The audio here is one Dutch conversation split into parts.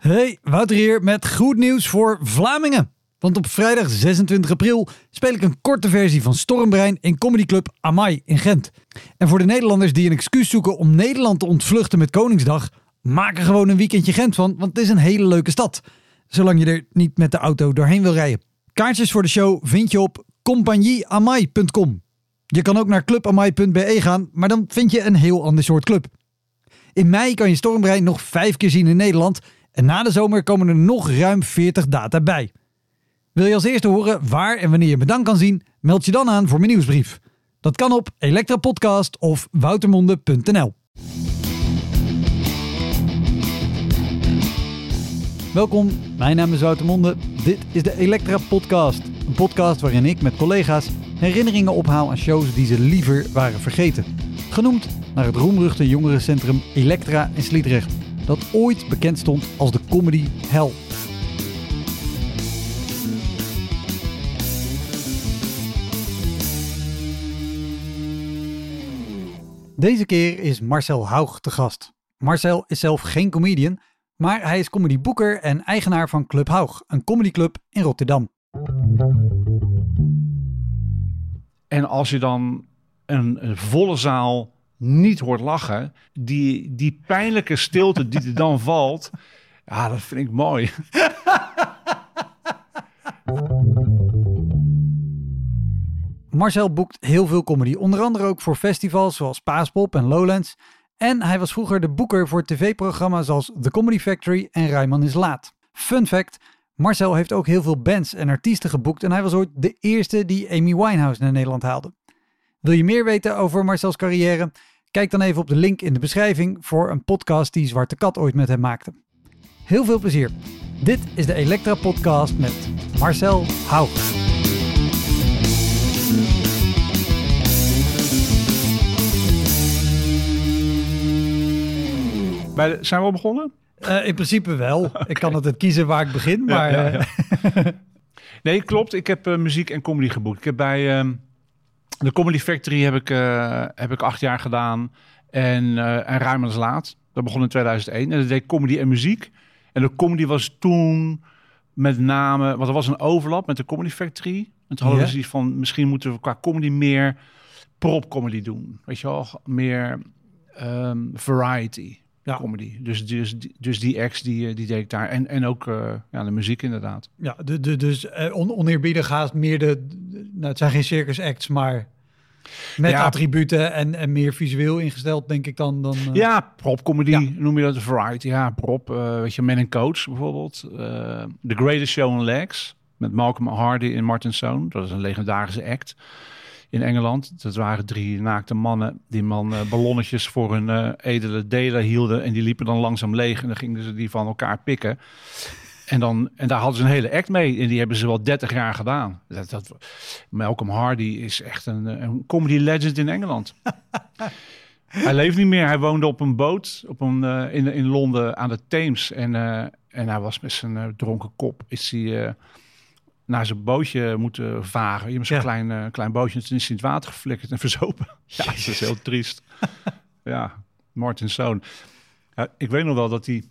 Hey, Wouter hier met goed nieuws voor Vlamingen. Want op vrijdag 26 april speel ik een korte versie van Stormbrein in comedyclub Amai in Gent. En voor de Nederlanders die een excuus zoeken om Nederland te ontvluchten met Koningsdag, maak er gewoon een weekendje Gent van, want het is een hele leuke stad. Zolang je er niet met de auto doorheen wil rijden. Kaartjes voor de show vind je op compagnieamai.com. Je kan ook naar clubamai.be gaan, maar dan vind je een heel ander soort club. In mei kan je Stormbrein nog 5 keer zien in Nederland en na de zomer komen er nog ruim 40 data bij. Wil je als eerste horen waar en wanneer je me dan kan zien? Meld je dan aan voor mijn nieuwsbrief. Dat kan op Elektra Podcast of woutermonde.nl. Welkom, mijn naam is Wouter Monde. Dit is de Elektra Podcast. Een podcast waarin ik met collega's herinneringen ophaal aan shows die ze liever waren vergeten. Genoemd naar het roemruchte jongerencentrum Elektra in Sliedrecht, dat ooit bekend stond als de comedy hell. Deze keer is Marcel Haug te gast. Marcel is zelf geen comedian, maar hij is comedyboeker en eigenaar van Club Haug, een comedyclub in Rotterdam. En als je dan een volle zaal niet hoort lachen, die pijnlijke stilte die er dan valt, ja, dat vind ik mooi. Marcel boekt heel veel comedy, onder andere ook voor festivals zoals Paaspop en Lowlands. En hij was vroeger de boeker voor tv-programma's zoals The Comedy Factory en Rijman is Laat. Fun fact, Marcel heeft ook heel veel bands en artiesten geboekt en hij was ooit de eerste die Amy Winehouse naar Nederland haalde. Wil je meer weten over Marcels carrière? Kijk dan even op de link in de beschrijving voor een podcast die Zwarte Kat ooit met hem maakte. Heel veel plezier. Dit is de Elektra Podcast met Marcel Haug. Zijn we al begonnen? In principe wel. Ik kan altijd kiezen waar ik begin, maar... Ja. Nee, klopt. Ik heb muziek en comedy geboekt. Ik heb bij de Comedy Factory heb ik 8 jaar gedaan. En Rijman is Laat. Dat begon in 2001. En dat deed comedy en muziek. En de comedy was toen met name... Want er was een overlap met de Comedy Factory. En toen hadden we zoiets van... Misschien moeten we qua comedy meer propcomedy doen. Weet je wel? Meer variety. Ja. Comedy. Dus die acts die deed ik daar. En ook de muziek inderdaad. Ja, dus oneerbiedig haast meer het zijn geen circus acts, maar met attributen en meer visueel ingesteld, denk ik dan. Ja, propcomedy noem je dat, variety. Ja, prop. Weet je, Man & Coach bijvoorbeeld. The Greatest Show on Legs. Met Malcolm Hardy en Martin Sohn. Dat is een legendarische act. In Engeland. Dat waren 3 naakte mannen die ballonnetjes voor hun edele delen hielden. En die liepen dan langzaam leeg. En dan gingen ze die van elkaar pikken. En daar hadden ze een hele act mee. En die hebben ze wel 30 jaar gedaan. Malcolm Hardy is echt een comedy legend in Engeland. Hij leeft niet meer. Hij woonde op een boot in Londen aan de Theems. En hij was met zijn dronken kop. Is hij... naar zijn bootje moeten varen. Je hebt zo'n klein bootje. En is in het water geflikkerd en verzopen. Ja, dat is heel triest. Ja, Martin Sohn. Ja, ik weet nog wel dat hij...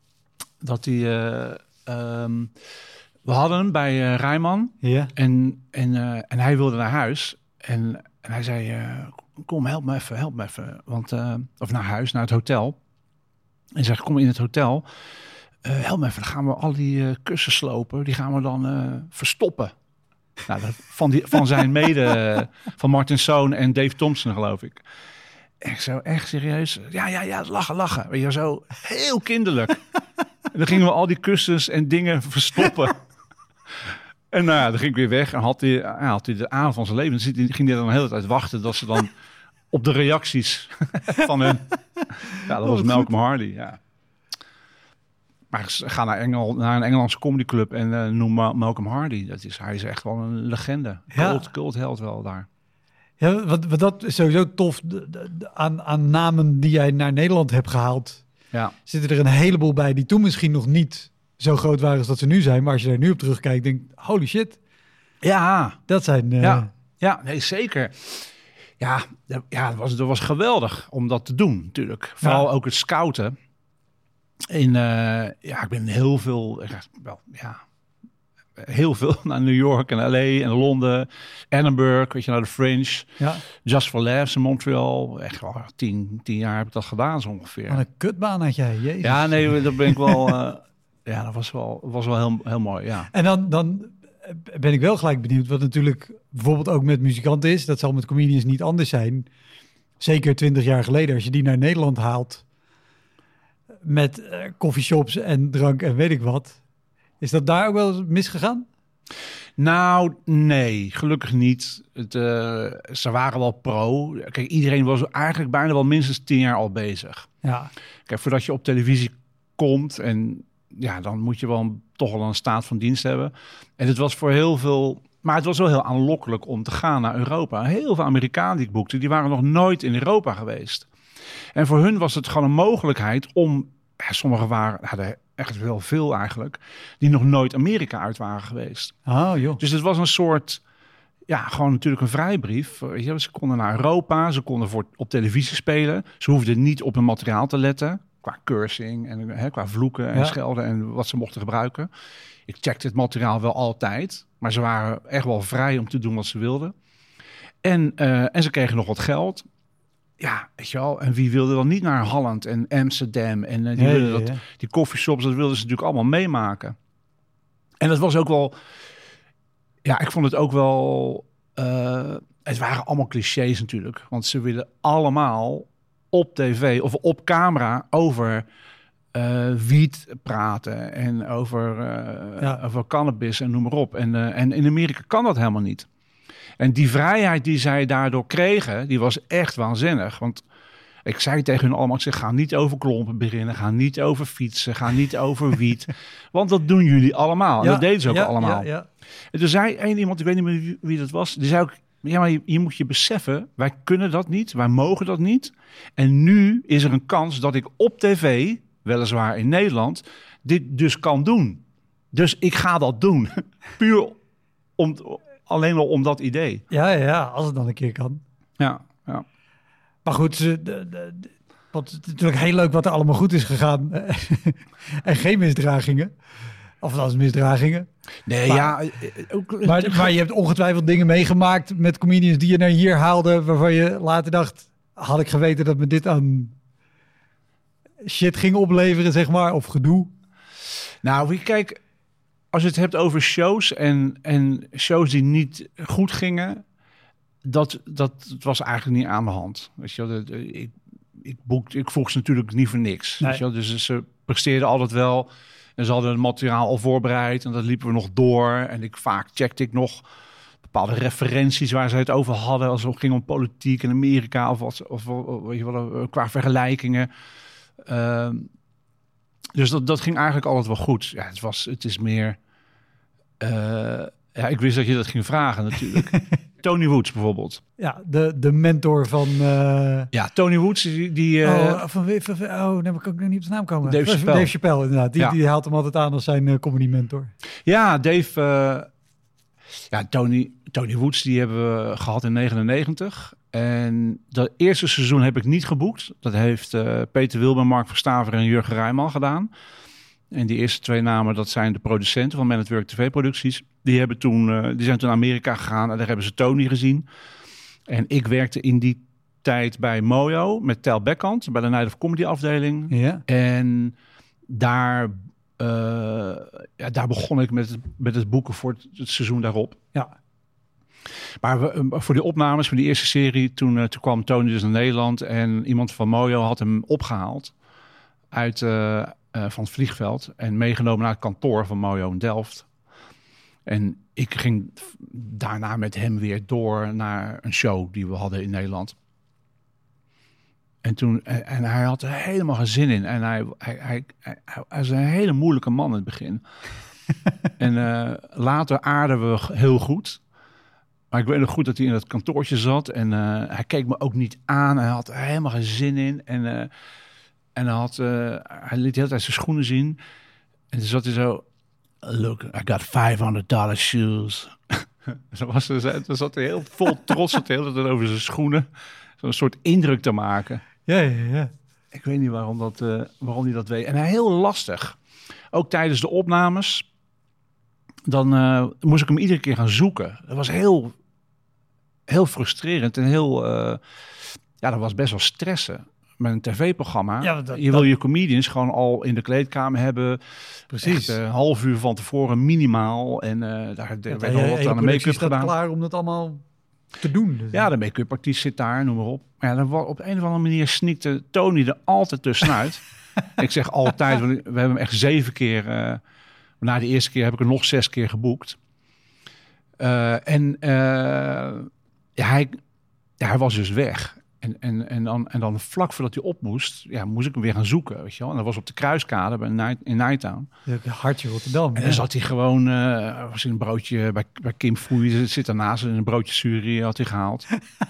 we hadden hem bij Rijman. Ja. En hij wilde naar huis. En hij zei... kom, help me even. Want, of naar huis, naar het hotel. En zegt, kom in het hotel... help me even, dan gaan we al die kussens slopen. Die gaan we dan verstoppen. Nou, van zijn van Martin Sohn en Dave Thompson, geloof ik. Echt zo, echt serieus. Ja, lachen. Weet je, zo heel kinderlijk. En dan gingen we al die kussens en dingen verstoppen. En dan ging ik weer weg en had hij de avond van zijn leven. Dan ging hij dan de hele tijd wachten dat ze dan op de reacties van hem... Ja, dat was Malcolm Hardy, ja. Maar ga naar een Engelandse comedyclub en noem Malcolm Hardy. Hij is echt wel een legende. Cultheld wel daar. Ja, wat dat is sowieso tof. Aan namen die jij naar Nederland hebt gehaald... zitten er een heleboel bij die toen misschien nog niet zo groot waren als dat ze nu zijn. Maar als je daar nu op terugkijkt, denk je, holy shit. Ja. Dat zijn... Ja, nee, zeker. Ja, dat was geweldig om dat te doen natuurlijk. Vooral ook het scouten. Ik ben heel veel naar New York en LA en Londen, Edinburgh, weet je, naar de Fringe. Ja. Just for Laughs in Montreal. Echt wel 10 jaar heb ik dat gedaan zo ongeveer. Wat een kutbaan had jij, jezus. Ja, nee, dat ben ik wel... dat was wel heel, heel mooi, ja. En dan ben ik wel gelijk benieuwd, wat natuurlijk bijvoorbeeld ook met muzikanten is. Dat zal met comedians niet anders zijn. Zeker 20 jaar geleden, als je die naar Nederland haalt met coffeeshops en drank en weet ik wat. Is dat daar ook wel eens misgegaan? Nou, nee, gelukkig niet. Ze waren wel pro. Kijk, iedereen was eigenlijk bijna wel minstens 10 jaar al bezig. Ja. Kijk, voordat je op televisie komt en ja, dan moet je toch wel een staat van dienst hebben. En het was voor heel veel... Maar het was wel heel aanlokkelijk om te gaan naar Europa. Heel veel Amerikanen die ik boekte, die waren nog nooit in Europa geweest. En voor hun was het gewoon een mogelijkheid om... sommigen hadden echt wel veel eigenlijk, die nog nooit Amerika uit waren geweest. Oh, joh. Dus het was een soort, gewoon natuurlijk een vrijbrief. Ze konden naar Europa, ze konden op televisie spelen. Ze hoefden niet op hun materiaal te letten, qua cursing en qua vloeken en schelden en wat ze mochten gebruiken. Ik checkte het materiaal wel altijd, maar ze waren echt wel vrij om te doen wat ze wilden. En ze kregen nog wat geld. Ja, weet je wel. En wie wilde dan niet naar Holland en Amsterdam? En die coffeeshops, dat wilden ze natuurlijk allemaal meemaken. En dat was ook wel... Ja, ik vond het ook wel... het waren allemaal clichés natuurlijk. Want ze willen allemaal op tv of op camera over wiet praten. En over cannabis en noem maar op. En in Amerika kan dat helemaal niet. En die vrijheid die zij daardoor kregen, die was echt waanzinnig. Want ik zei tegen hun allemaal, ga niet over klompen beginnen, ga niet over fietsen, ga niet over wiet. Want dat doen jullie allemaal. En dat deden ze ook allemaal. Ja. En toen zei één iemand, ik weet niet meer wie dat was, die zei ook, ja, maar je moet je beseffen, wij kunnen dat niet, wij mogen dat niet. En nu is er een kans dat ik op tv, weliswaar in Nederland, dit dus kan doen. Dus ik ga dat doen. Puur alleen al om dat idee. Ja, als het dan een keer kan. Ja. Maar goed, wat is natuurlijk heel leuk wat er allemaal goed is gegaan. En geen misdragingen. Of dat is misdragingen. Nee, maar je hebt ongetwijfeld dingen meegemaakt met comedians die je naar hier haalde, waarvan je later dacht, had ik geweten dat me dit aan shit ging opleveren, zeg maar, of gedoe? Nou, kijk, als je het hebt over shows en shows die niet goed gingen, dat was eigenlijk niet aan de hand. Weet je wel, ik vroeg ze natuurlijk niet voor niks. Nee. Weet je wel? Dus ze presteerden altijd wel. En ze hadden het materiaal al voorbereid en dat liepen we nog door. En vaak checkte ik nog bepaalde referenties waar ze het over hadden als het ging om politiek in Amerika of weet je wel, qua vergelijkingen. Dus dat ging eigenlijk altijd wel goed. Ja, het is meer... ik wist dat je dat ging vragen natuurlijk. Tony Woods bijvoorbeeld. Ja, de mentor van... Ja, Tony Woods die dan heb ik ook nog niet op zijn naam komen. Dave Chappelle inderdaad. Die haalt hem altijd aan als zijn comedy mentor. Ja, Dave... Tony Woods die hebben we gehad in 1999. En dat eerste seizoen heb ik niet geboekt. Dat heeft Peter Wilber, Mark Verstaver en Jurgen Rijman gedaan. En die eerste 2 namen, dat zijn de producenten van Man at Work TV-producties. Die zijn toen naar Amerika gegaan en daar hebben ze Tony gezien. En ik werkte in die tijd bij Mojo met Tel Beckhand, bij de Night of Comedy afdeling. Ja. En daar begon ik met het boeken voor het seizoen daarop. Ja. Maar voor die opnames van die eerste serie, toen kwam Tony dus naar Nederland en iemand van Mojo had hem opgehaald uit... van het vliegveld en meegenomen naar het kantoor van Mojo in Delft. En ik ging daarna met hem weer door naar een show die we hadden in Nederland. En hij had er helemaal geen zin in. En hij is een hele moeilijke man in het begin. En later aarden we heel goed. Maar ik weet nog goed dat hij in dat kantoortje zat. En hij keek me ook niet aan. Hij had er helemaal geen zin in. En hij liet de hele tijd zijn schoenen zien. En toen zat hij zo... Look, I got $500 shoes. Toen zat hij heel vol trots de hele tijd over zijn schoenen. Zo'n soort indruk te maken. Ja. Ik weet niet waarom hij dat weet. En heel lastig. Ook tijdens de opnames. Dan moest ik hem iedere keer gaan zoeken. Dat was heel, heel frustrerend. En dat was best wel stressen. Met een tv-programma. Ja, je wil je comedians gewoon al in de kleedkamer hebben. Precies. Echt, een half uur van tevoren minimaal. En daar werd al wat aan de make-up gedaan. Klaar om dat allemaal te doen. Dus. Ja, de make-up artiest zit daar, noem maar op. Maar ja, op een of andere manier sneakte Tony er altijd tussenuit. Ik zeg altijd, want we hebben hem echt 7 keer... na de eerste keer heb ik er nog 6 keer geboekt. Hij was dus weg. En dan vlak voordat hij op moest, moest ik hem weer gaan zoeken. Weet je wel? En dat was op de Kruiskade in Nighttown. Hartje Rotterdam. En dan zat hij gewoon, was in een broodje bij Kim Foei, zit daarnaast in een broodje Suri had hij gehaald.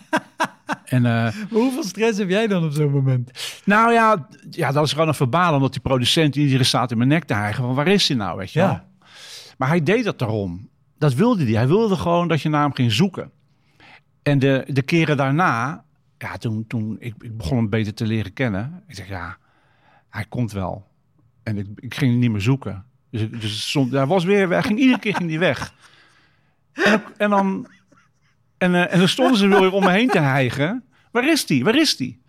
Maar hoeveel stress heb jij dan op zo'n moment? Nou ja, dat is gewoon een verbaal, omdat die producent iedere staat in mijn nek te hijgen. Van waar is hij nou, weet je wel? Maar hij deed dat daarom. Dat wilde hij. Hij wilde gewoon dat je naar hem ging zoeken. En de keren daarna, toen ik begon hem beter te leren kennen. Ik zeg, hij komt wel. En ik ging hem niet meer zoeken. Dus hij was weer weg. Iedere keer ging hij weg. En dan stonden ze weer om me heen te hijgen. Waar is die? Waar is die?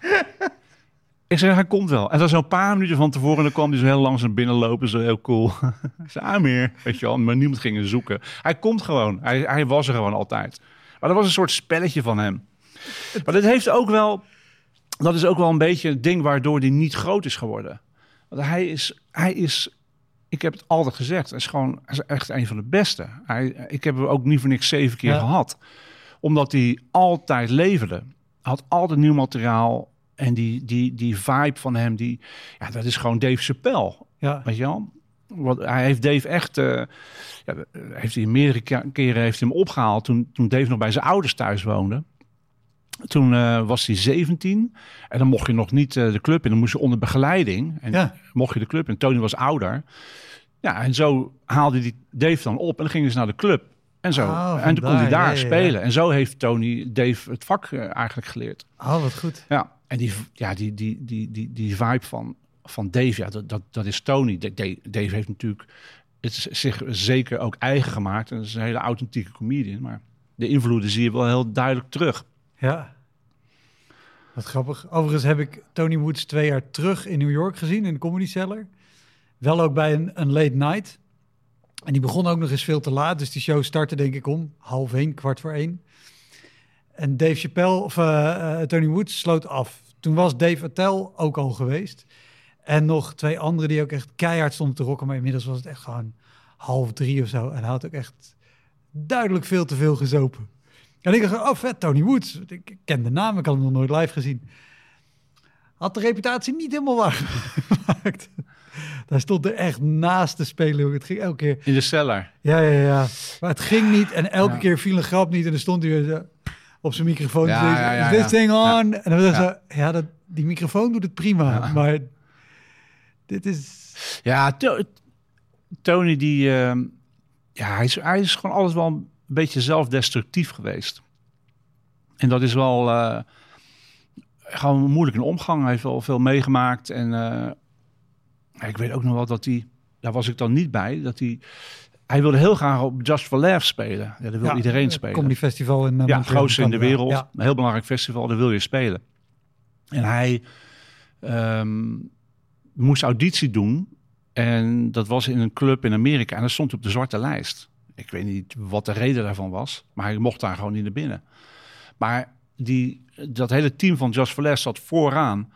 Ik zei, hij komt wel. En dan zo'n paar minuten van tevoren, dan kwam hij zo heel langzaam binnenlopen. Zo heel cool. Ik zei, Amir, weet je wel. Maar niemand ging hem zoeken. Hij komt gewoon. Hij was er gewoon altijd. Maar dat was een soort spelletje van hem. Maar dat is ook wel een beetje het ding waardoor hij niet groot is geworden. Want hij is ik heb het altijd gezegd, hij is echt een van de beste. Ik heb hem ook niet voor niks 7 keer gehad. Omdat hij altijd leverde. Hij had altijd nieuw materiaal. En die vibe van hem, dat is gewoon Dave Chappelle. Ja. Weet je wel? Want hij heeft Dave echt... heeft hij meerdere keren heeft hij hem opgehaald toen Dave nog bij zijn ouders thuis woonde. Toen was hij 17 en dan mocht je nog niet de club in. Dan moest je onder begeleiding. En mocht je de club in. Tony was ouder. Ja, en zo haalde hij Dave dan op en dan gingen ze naar de club. En zo. En toen kon hij daar spelen. Ja. En zo heeft Tony Dave het vak eigenlijk geleerd. Oh, wat goed. Ja, en die vibe van Dave, dat is Tony. Dave heeft natuurlijk zich zeker ook eigen gemaakt. En dat is een hele authentieke comedian. Maar de invloeden zie je wel heel duidelijk terug. Ja, wat grappig. Overigens heb ik Tony Woods 2 jaar terug in New York gezien, in de Comedy Cellar. Wel ook bij een late night. En die begon ook nog eens veel te laat. Dus die show startte denk ik om 12:30, 12:45. En Dave Chappelle, of Tony Woods sloot af. Toen was Dave Attell ook al geweest. En nog 2 anderen die ook echt keihard stonden te rocken. Maar inmiddels was het echt gewoon 2:30 of zo. En hij had ook echt duidelijk veel te veel gezopen. En ik dacht, vet, Tony Woods. Ik ken de naam, ik had hem nog nooit live gezien. Had de reputatie niet helemaal waargemaakt. Daar stond er echt naast te spelen. Het ging elke keer... In de cellar. Ja. Maar het ging niet. En elke keer viel een grap niet. En dan stond hij weer zo op zijn microfoon. Is this thing on? Ja. En dan was zo... die microfoon doet het prima. Ja. Maar dit is... Ja, Tony die... hij is gewoon alles wel een beetje zelfdestructief geweest. En dat is wel... gewoon moeilijk in omgang. Hij heeft wel veel meegemaakt. En ik weet ook nog wel dat hij... Daar was ik dan niet bij. Dat hij wilde heel graag op Just for Laughs spelen. Ja, dat wil iedereen spelen. Comedy Festival in het grootste in de wereld. Ja. Een heel belangrijk festival. Daar wil je spelen. En hij moest auditie doen. En dat was in een club in Amerika. En dat stond op de zwarte lijst. Ik weet niet wat de reden daarvan was. Maar hij mocht daar gewoon niet naar binnen. Maar dat hele team van Just for Laughs zat vooraan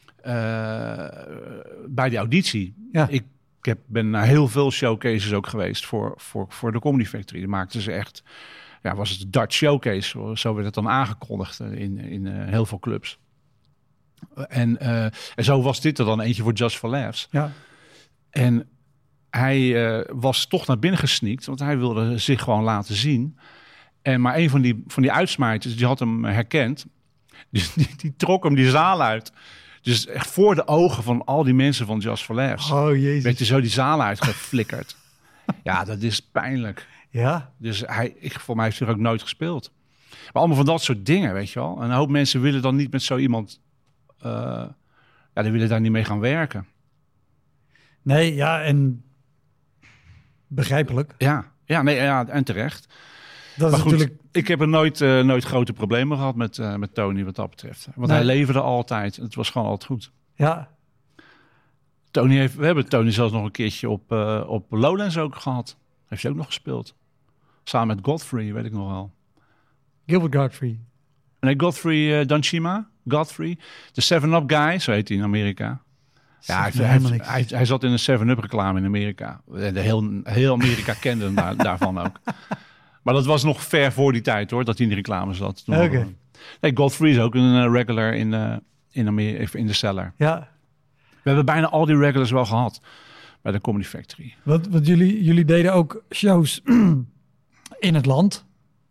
bij die auditie. Ja. Ik ben naar heel veel showcases ook geweest voor de Comedy Factory. Die maakten ze echt... Ja, was het de Dutch Showcase. Zo werd het dan aangekondigd in heel veel clubs. En zo was dit er dan eentje voor Just for Laughs. Ja. En hij was toch naar binnen gesneakt, want hij wilde zich gewoon laten zien. Maar een van die uitsmijters, die had hem herkend. Dus die trok hem die zaal uit. Dus echt voor de ogen van al die mensen van Just for Laughs. Oh, jezus. Werd hij zo die zaal uitgeflikkerd. Ja, dat is pijnlijk. Ja. Dus voor mij heeft hij er ook nooit gespeeld. Maar allemaal van dat soort dingen, weet je wel. En een hoop mensen willen dan niet met zo iemand Ja, die willen daar niet mee gaan werken. Nee, ja, en begrijpelijk. Ja, en terecht. Dat maar is goed, natuurlijk... ik heb er nooit grote problemen gehad met Tony wat dat betreft. Want hij leverde altijd. Het was gewoon altijd goed. Ja. We hebben Tony zelfs nog een keertje op Lowlands ook gehad. Heeft hij ook nog gespeeld. Samen met Godfrey, weet ik nog wel. Gilbert Gottfried. Nee, Godfrey Danshima. Godfrey. De 7-Up guy, zo heet hij in Amerika. Ja, hij zat in een 7-Up reclame in Amerika. Heel Amerika kende hem daarvan ook. Maar dat was nog ver voor die tijd hoor, dat hij in de reclame zat. Okay. Nee, Godfrey is ook een regular in de cellar. Ja. We hebben bijna al die regulars wel gehad bij de Comedy Factory. Want jullie deden ook shows in het land.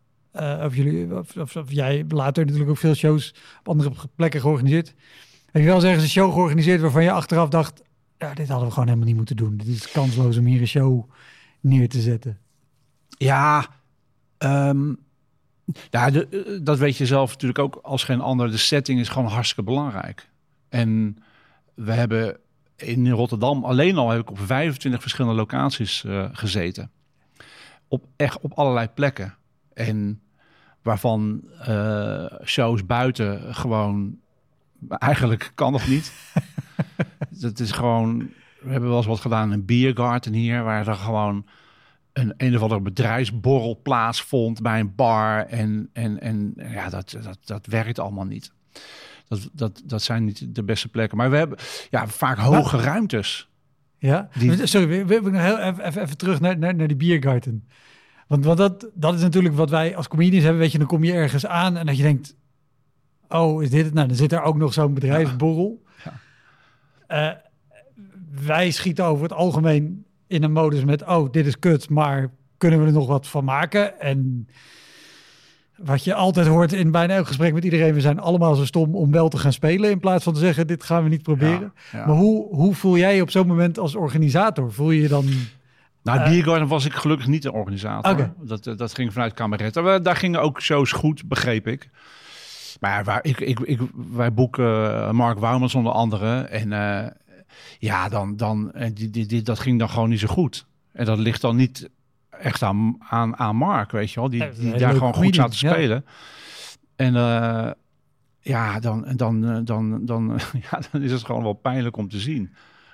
Of jij later natuurlijk ook veel shows op andere plekken georganiseerd. Heb je wel eens ergens een show georganiseerd waarvan je achteraf dacht... ja, dit hadden we gewoon helemaal niet moeten doen. Dit is kansloos om hier een show neer te zetten. Ja, dat weet je zelf natuurlijk ook als geen ander. De setting is gewoon hartstikke belangrijk. En we hebben in Rotterdam alleen al heb ik op 25 verschillende locaties gezeten. Op allerlei plekken. En waarvan shows buiten gewoon... Eigenlijk kan nog niet. Het is gewoon... We hebben wel eens wat gedaan in een biergarten hier... waar er gewoon een of andere bedrijfsborrel plaatsvond... bij een bar. En ja, dat werkt allemaal niet. Dat zijn niet de beste plekken. Maar we hebben vaak hoge ruimtes. Ja? Sorry, we nog heel even terug naar die biergarten. Want dat is natuurlijk wat wij als comedians hebben. Weet je, dan kom je ergens aan en dat je denkt... oh, is dit het? Nou, dan zit er ook nog zo'n bedrijfsborrel. Ja. Wij schieten over het algemeen in een modus met... oh, dit is kut, maar kunnen we er nog wat van maken? En wat je altijd hoort in bijna elk gesprek met iedereen... we zijn allemaal zo stom om wel te gaan spelen... in plaats van te zeggen, dit gaan we niet proberen. Ja. Maar hoe voel jij je op zo'n moment als organisator? Voel je je dan... Nou, Biergarten was ik gelukkig niet de organisator. Okay. Dat ging vanuit Cabaret. Daar gingen ook shows goed, begreep ik. Maar wij boeken Mark Wouwmans onder andere. En dat ging dan gewoon niet zo goed. En dat ligt dan niet echt aan Mark, weet je wel. Die daar gewoon goed zaten te spelen. Ja. En dan is het gewoon wel pijnlijk om te zien.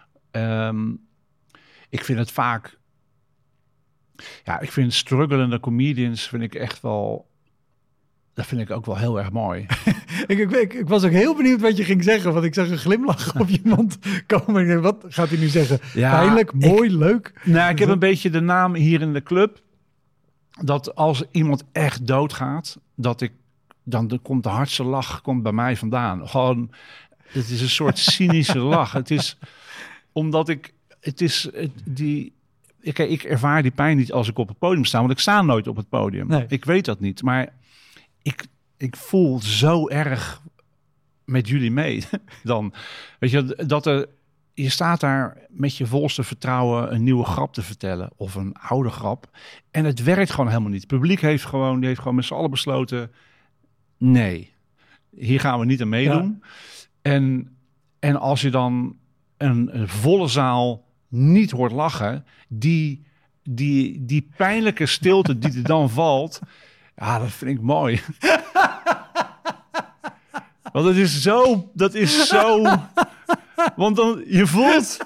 Ik vind het vaak... Ja, ik vind strugglende comedians vind ik echt wel... Dat vind ik ook wel heel erg mooi. ik was ook heel benieuwd wat je ging zeggen. Want ik zag een glimlach op je mond komen. Wat gaat hij nu zeggen? Ja, pijnlijk, mooi, leuk? Nou, ik heb een beetje de naam hier in de club. Dat als iemand echt doodgaat... Dan komt de hardste lach bij mij vandaan. Gewoon, het is een soort cynische lach. Het is omdat ik ervaar die pijn niet als ik op het podium sta. Want ik sta nooit op het podium. Nee. Ik weet dat niet. Maar ik voel zo erg met jullie mee. Dan, weet je, je staat daar met je volste vertrouwen een nieuwe grap te vertellen. Of een oude grap. En het werkt gewoon helemaal niet. Het publiek heeft gewoon met z'n allen besloten... Nee, hier gaan we niet aan meedoen. Ja. En als je dan een volle zaal niet hoort lachen... Die pijnlijke stilte die er dan valt... Ja, dat vind ik mooi. Want dat is zo... Want dan, je voelt...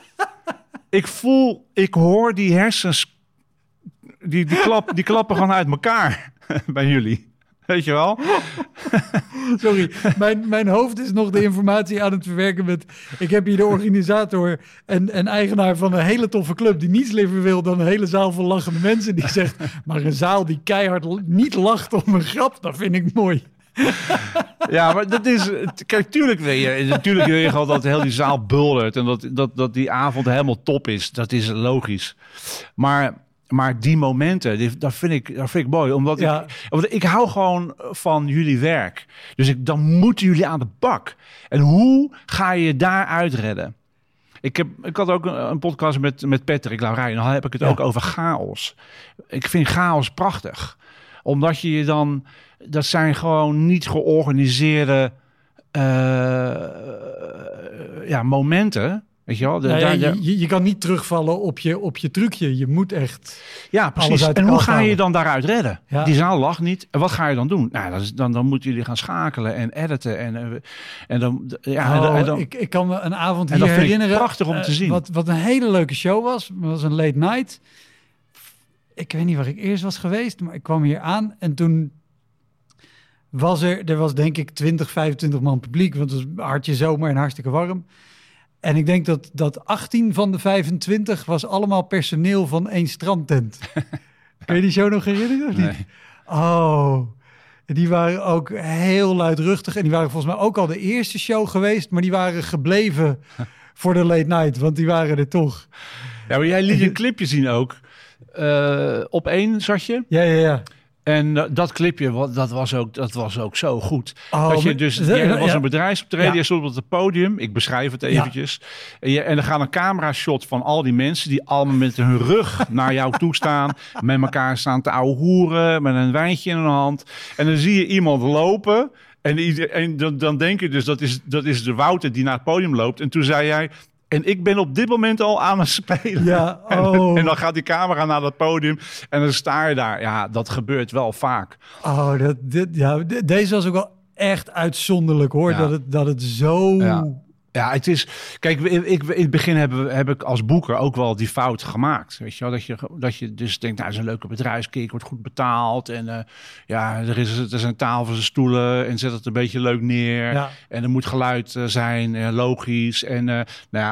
Ik hoor die hersens... Die klappen gewoon uit elkaar bij jullie. Weet je wel? Sorry, mijn hoofd is nog de informatie aan het verwerken met... Ik heb hier de organisator en eigenaar van een hele toffe club... die niets liever wil dan een hele zaal van lachende mensen. Die zegt, maar een zaal die keihard niet lacht om een grap, dat vind ik mooi. Ja, maar dat is... Kijk, tuurlijk wil je gewoon dat heel die zaal buldert... en dat die avond helemaal top is. Dat is logisch. Maar die momenten, dat vind ik mooi. Omdat ik hou gewoon van jullie werk. Dus dan moeten jullie aan de bak. En hoe ga je daaruit redden? Ik had ook een podcast met Patrick Laurij. En dan heb ik het ook over chaos. Ik vind chaos prachtig. Omdat je dan... Dat zijn gewoon niet georganiseerde momenten. Weet je wel? Je kan niet terugvallen op je trucje. Je moet echt. Ja, precies. En hoe ga je dan daaruit redden? Ja. Die zaal lacht niet. En wat ga je dan doen? Nou, dan moeten jullie gaan schakelen en editen. Ik kan me een avond hier herinneren. Vind ik prachtig om te zien. Wat een hele leuke show was. Het was een late night. Ik weet niet waar ik eerst was geweest, maar ik kwam hier aan en toen was er was denk ik 20, 25 man publiek, want het was hartje zomer en hartstikke warm. En ik denk dat 18 van de 25 was allemaal personeel van één strandtent. Kun je die show nog herinneren of niet? Nee. Oh, die waren ook heel luidruchtig. En die waren volgens mij ook al de eerste show geweest, maar die waren gebleven voor de late night, want die waren er toch. Ja, maar jij liet een clipje zien ook. Op één zat je. Ja. En dat clipje, dat was ook zo goed. Oh, dat je dus, er was een bedrijfsoptreden, Ja. je stond op het podium. Ik beschrijf het eventjes. En er gaat een camera shot van al die mensen die allemaal met hun rug naar jou toe staan. Met elkaar staan te ouwe hoeren, met een wijntje in hun hand. En dan zie je iemand lopen. En dan denk je dus, dat is de Wouter die naar het podium loopt. En toen zei jij... En ik ben op dit moment al aan het spelen. Ja, en dan gaat die camera naar dat podium en dan sta je daar. Ja, dat gebeurt wel vaak. Oh, deze was ook wel echt uitzonderlijk hoor. Ja. Dat het zo... Ja, het is... Kijk, in het begin heb ik als boeker ook wel die fout gemaakt. Weet je wel? Dat je dus denkt, nou, het is een leuke bedrijfskick, wordt goed betaald. En er is een tafel en stoelen en zet het een beetje leuk neer. Ja. En er moet geluid zijn, logisch. En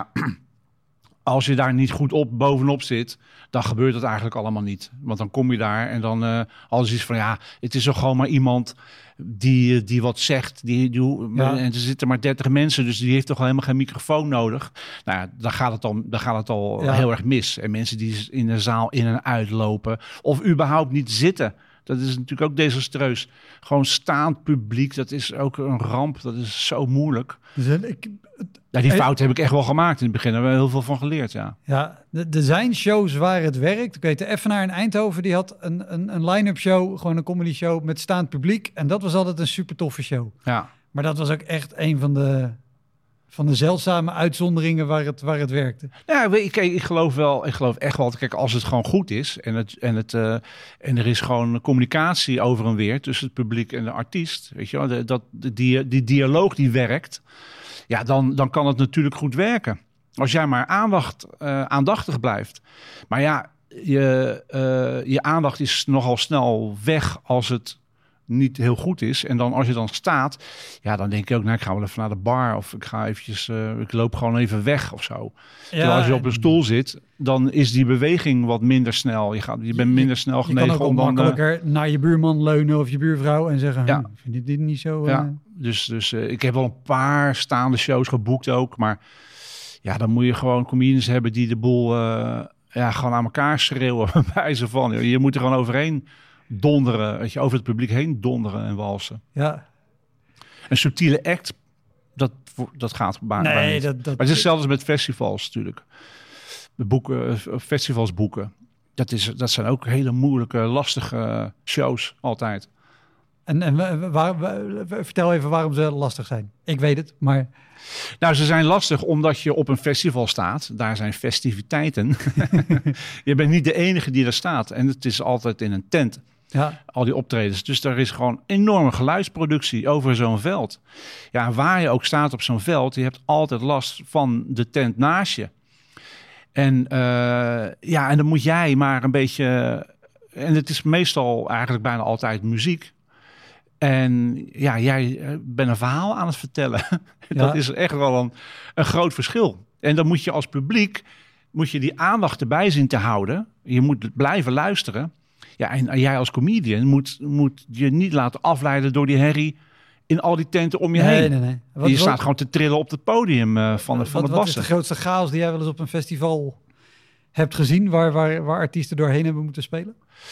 als je daar niet goed bovenop zit, dan gebeurt het eigenlijk allemaal niet. Want dan kom je daar en dan alles is van, ja, het is toch gewoon maar iemand die wat zegt. En er zitten maar 30 mensen, dus die heeft toch helemaal geen microfoon nodig. Nou ja, dan gaat het al heel erg mis. En mensen die in de zaal in en uit lopen of überhaupt niet zitten. Dat is natuurlijk ook desastreus. Gewoon staand publiek, dat is ook een ramp. Dat is zo moeilijk. Dus die fout heb ik echt wel gemaakt in het begin. Daar hebben we heel veel van geleerd, ja. Ja, er zijn shows waar het werkt. Ik weet, de Effenaar in Eindhoven, die had een line-up show, gewoon een comedy show met staand publiek. En dat was altijd een super toffe show. Ja. Maar dat was ook echt een van de zeldzame uitzonderingen waar het werkte. Ja, ik geloof echt wel. Kijk, als het gewoon goed is en er is gewoon communicatie over en weer tussen het publiek en de artiest, weet je wel, die dialoog die werkt, ja, dan kan het natuurlijk goed werken. Als jij maar aandachtig blijft. Maar ja, je aandacht is nogal snel weg als het niet heel goed is. En dan als je dan staat, ja, dan denk je ook, nou, ik ga wel even naar de bar of ik ga eventjes, ik loop gewoon even weg of zo. Terwijl als je op een stoel zit, dan is die beweging wat minder snel. Je bent minder snel genegen. Je kan ook makkelijker naar je buurman leunen of je buurvrouw en zeggen, ja, vind je dit niet zo? Ja, dus ik heb wel een paar staande shows geboekt ook, maar ja, dan moet je gewoon comedians hebben die de boel gewoon aan elkaar schreeuwen bij ze van. Je moet er gewoon overheen donderen, weet je, over het publiek heen donderen en walsen. Ja. Een subtiele act, dat gaat bijna niet. Maar het is hetzelfde met festivals natuurlijk. Festivals boeken. Dat zijn ook hele moeilijke, lastige shows altijd. En vertel even waarom ze lastig zijn. Ik weet het, maar... Nou, ze zijn lastig omdat je op een festival staat. Daar zijn festiviteiten. Je bent niet de enige die daar staat. En het is altijd in een tent. Ja. Al die optredens. Dus er is gewoon enorme geluidsproductie over zo'n veld. Ja, waar je ook staat op zo'n veld, je hebt altijd last van de tent naast je. En en dan moet jij maar een beetje... En het is meestal eigenlijk bijna altijd muziek. En ja, jij bent een verhaal aan het vertellen. Dat is echt wel een groot verschil. En dan moet je als publiek die aandacht erbij zien te houden. Je moet blijven luisteren. Ja, en jij als comedian moet je niet laten afleiden door die herrie in al die tenten om je heen. Nee. Je staat gewoon te trillen op het podium van het bassen. Wat is de grootste chaos die jij wel eens op een festival hebt gezien, waar artiesten doorheen hebben moeten spelen?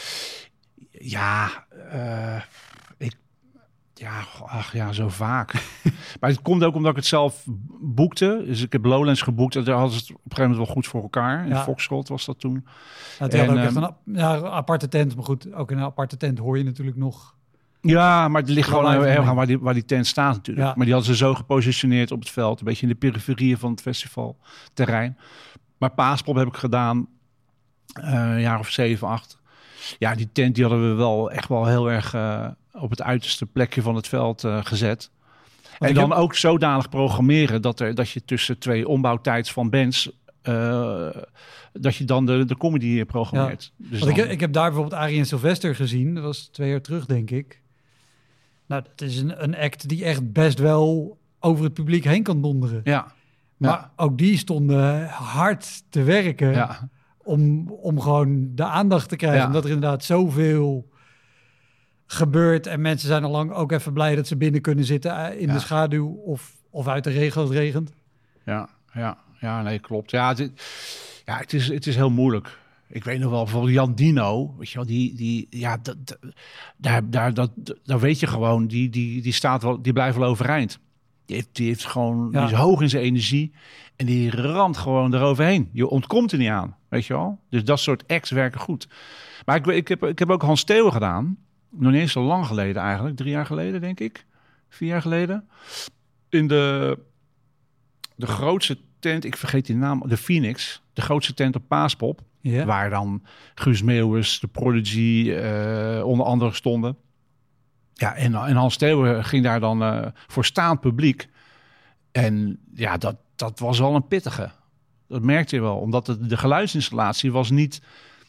Ja, zo vaak. Maar het komt ook omdat ik het zelf boekte. Dus ik heb Lowlands geboekt. En daar hadden ze het op een gegeven moment wel goed voor elkaar. In Foxtrot was dat toen. Het had ook echt een aparte tent. Maar goed, ook in een aparte tent hoor je natuurlijk nog Ja, maar het ligt gewoon heel erg aan waar die tent staat natuurlijk. Ja. Maar die hadden ze zo gepositioneerd op het veld. Een beetje in de periferieën van het festivalterrein. Maar Paaspop heb ik gedaan een jaar of 7, 8. Ja, die tent die hadden we wel echt wel heel erg op het uiterste plekje van het veld gezet. En dan ook zodanig programmeren dat je tussen 2 ombouwtijds van bands... dat je dan de comedy programmeert. Ja. Dus ik heb daar bijvoorbeeld Arie en Sylvester gezien. Dat was 2 jaar terug, denk ik. Nou, dat is een act die echt best wel over het publiek heen kan donderen. Ja. Maar ook die stonden hard te werken om gewoon de aandacht te krijgen. Omdat er inderdaad zoveel gebeurt. En mensen zijn al lang ook even blij dat ze binnen kunnen zitten in de schaduw of uit de regen als het regent. Ja, nee, klopt. Ja, het is heel moeilijk. Ik weet nog wel, bijvoorbeeld Jan Dino, weet je wel, daar weet je gewoon, die staat wel, die blijft wel overeind. Die heeft gewoon, die is hoog in zijn energie en die ramt gewoon eroverheen. Je ontkomt er niet aan, weet je wel. Dus dat soort acts werken goed. Maar ik heb ook Hans Theeuwen gedaan, nog niet eens zo lang geleden eigenlijk, 3 jaar geleden denk ik, 4 jaar geleden. In de grootste tent, ik vergeet die naam, de Phoenix, de grootste tent op Paaspop. Yeah. Waar dan Guus Meeuwis, de Prodigy, onder andere stonden. Ja, en Hans Theeuwen ging daar dan voor staand publiek. En ja, dat was wel een pittige. Dat merkte je wel, omdat de geluidsinstallatie was niet...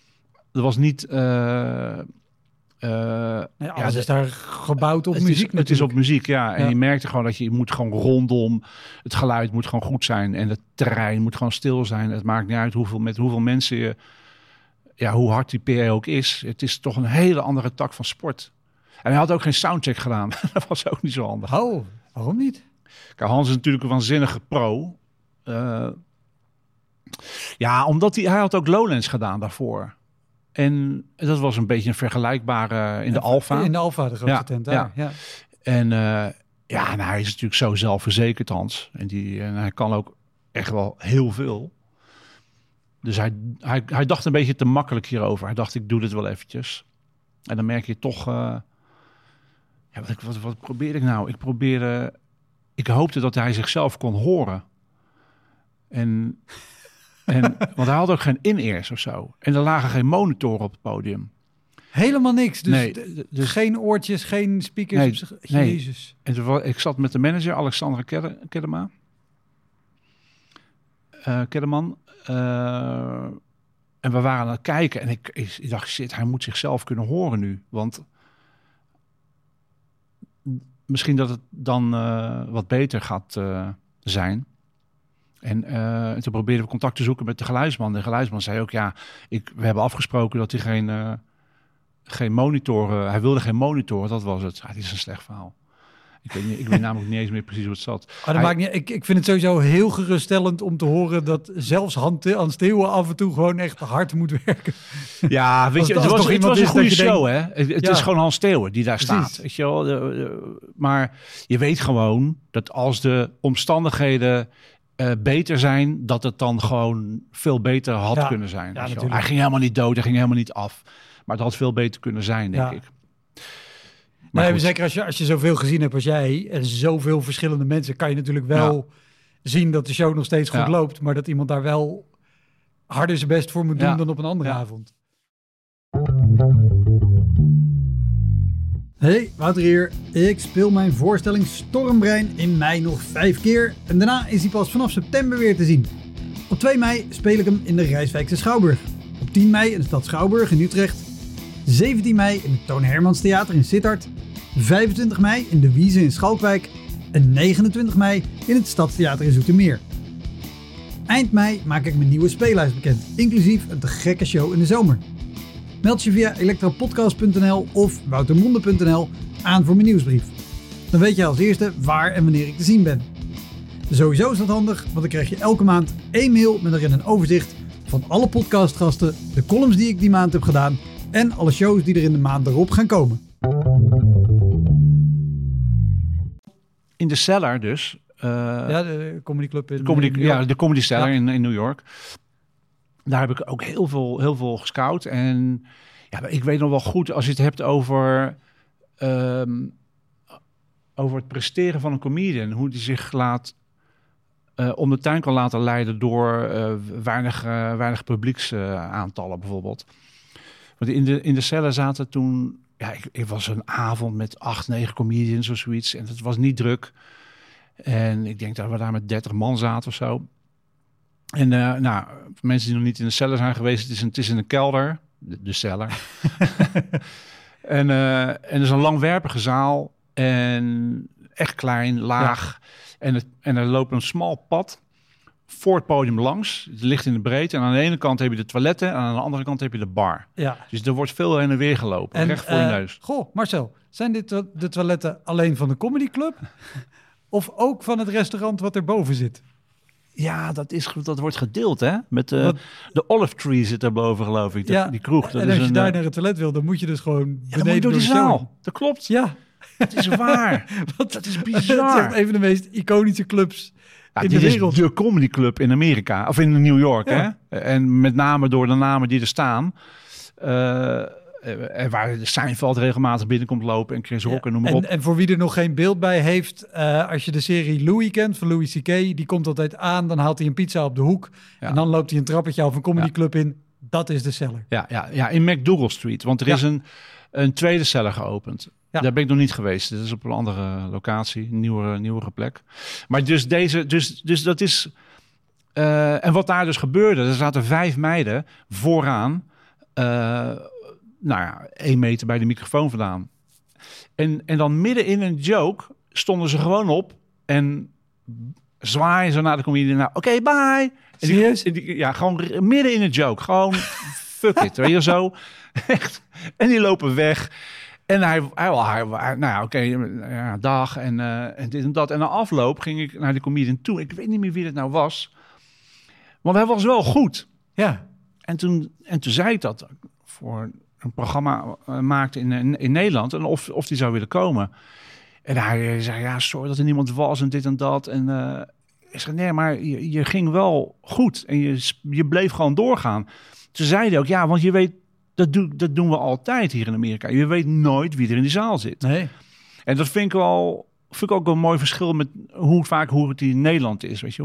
alles is daar gebouwd op muziek. Het is op muziek, ja. En je merkte gewoon dat je moet gewoon rondom... Het geluid moet gewoon goed zijn. En het terrein moet gewoon stil zijn. Het maakt niet uit met hoeveel mensen je... Ja, hoe hard die PA ook is. Het is toch een hele andere tak van sport. En hij had ook geen soundcheck gedaan. Dat was ook niet zo handig. Oh, waarom niet? Kijk, Hans is natuurlijk een waanzinnige pro. Omdat hij had ook Lowlands gedaan daarvoor. En dat was een beetje een vergelijkbare in de Alfa. In de Alfa, de grote tent daar. Ja. En hij is natuurlijk zo zelfverzekerd, Hans. En hij kan ook echt wel heel veel. Dus hij dacht een beetje te makkelijk hierover. Hij dacht, ik doe dit wel eventjes. En dan merk je toch... wat probeer ik nou? Ik hoopte dat hij zichzelf kon horen. Want hij had ook geen in-ears of zo. En er lagen geen monitoren op het podium. Helemaal niks. Dus, dus geen oortjes, geen speakers. Nee. Jezus. En ik zat met de manager, Alexandra Kedderman. En we waren aan het kijken. En ik dacht, shit, hij moet zichzelf kunnen horen nu. Want misschien dat het dan wat beter gaat zijn. En toen probeerden we contact te zoeken met de geluidsman. De geluidsman zei ook, we hebben afgesproken dat hij geen monitoren... Hij wilde geen monitoren, dat was het. Het is een slecht verhaal. Ik weet namelijk niet eens meer precies hoe het zat. Maakt niet, ik vind het sowieso heel geruststellend om te horen dat zelfs Hans Theeuwen af en toe gewoon echt hard moet werken. Ja, weet je, het was een goede show, hè? Het is gewoon Hans Theeuwen die daar staat. Weet je wel? Maar je weet gewoon dat als de omstandigheden beter zijn, dat het dan gewoon veel beter had kunnen zijn. Ja, hij ging helemaal niet dood, hij ging helemaal niet af. Maar het had veel beter kunnen zijn, denk ik. Maar zeker als je zoveel gezien hebt als jij en zoveel verschillende mensen, kan je natuurlijk wel zien dat de show nog steeds goed loopt, maar dat iemand daar wel harder zijn best voor moet doen dan op een andere avond. Hey, Wouter hier. Ik speel mijn voorstelling Stormbrein in mei nog 5 keer en daarna is hij pas vanaf september weer te zien. Op 2 mei speel ik hem in de Rijswijkse Schouwburg. Op 10 mei in de stad Schouwburg in Utrecht. 17 mei in het Toon Hermans Theater in Sittard. 25 mei in de Wiese in Schalkwijk. En 29 mei in het Stadstheater in Zoetermeer. Eind mei maak ik mijn nieuwe speellijst bekend, inclusief een te gekke show in de zomer. Meld je via elektropodcast.nl of woutermonde.nl aan voor mijn nieuwsbrief. Dan weet je als eerste waar en wanneer ik te zien ben. Sowieso is dat handig, want dan krijg je elke maand 1 mail met erin een overzicht van alle podcastgasten, de columns die ik die maand heb gedaan en alle shows die er in de maand erop gaan komen. In de Cellar dus. De Comedy Club in de Comedy Cellar in New York. Daar heb ik ook heel veel gescout. En ik weet nog wel goed, als je het hebt over over het presteren van een comedian. Hoe die zich om de tuin kan laten leiden door weinig publieksaantallen bijvoorbeeld. Want in de cellen zaten toen... Ja, ik was een avond met 8, 9 comedians of zoiets. En het was niet druk. En ik denk dat we daar met 30 man zaten of zo. En voor mensen die nog niet in de cellen zijn geweest... Het is in een kelder. De cellar. En er is een langwerpige zaal. En echt klein, laag. Ja. En er loopt een smal pad voor het podium langs. Het ligt in de breedte. En aan de ene kant heb je de toiletten. En aan de andere kant heb je de bar. Ja. Dus er wordt veel heen en weer gelopen. En, recht voor je neus. Goh, Marcel. Zijn dit de toiletten alleen van de Comedy Club? Of ook van het restaurant wat erboven zit? Ja, dat wordt gedeeld, hè? Met de Olive Tree zit daarboven, geloof ik. Die kroeg. Dat en als je daar naar het toilet wil, dan moet je dus gewoon beneden door die zaal. Dat klopt. Ja. Dat is waar. Dat is bizar. Het is echt een van de meest iconische clubs in de wereld. Is de Comedy Club in Amerika. Of in New York, hè? En met name door de namen die er staan. En waar de Seinfeld regelmatig binnenkomt lopen en Chris Rock en noem maar op. En voor wie er nog geen beeld bij heeft, als je de serie Louis kent, van Louis C.K., die komt altijd aan, dan haalt hij een pizza op de hoek en dan loopt hij een trappetje of een comedyclub in. Dat is de cellar. Ja, in McDougal Street, want er is een tweede cellar geopend. Ja. Daar ben ik nog niet geweest. Dat is op een andere locatie, een nieuwere plek. Maar dus dat is... en wat daar dus gebeurde, er zaten 5 meiden vooraan... 1 meter bij de microfoon vandaan. En dan midden in een joke stonden ze gewoon op en zwaaien ze naar de comedian. Nou, oké, bye. Serieus? Ja, gewoon midden in een joke. Gewoon fuck it, weet je zo. Echt. En die lopen weg. En hij dag en dit en dat. En na afloop ging ik naar de comedian toe. Ik weet niet meer wie het nou was. Want hij was wel goed. Ja. En toen zei ik dat voor een programma maakte in Nederland. En of die zou willen komen. En hij zei, ja, sorry dat er niemand was en dit en dat. En ik zei, nee, maar je ging wel goed. En je bleef gewoon doorgaan. Toen zei hij ook, ja, want je weet, dat doen we altijd hier in Amerika. Je weet nooit wie er in die zaal zit. Nee. En dat vind ik ook wel een mooi verschil met hoe het in Nederland is. Weet je,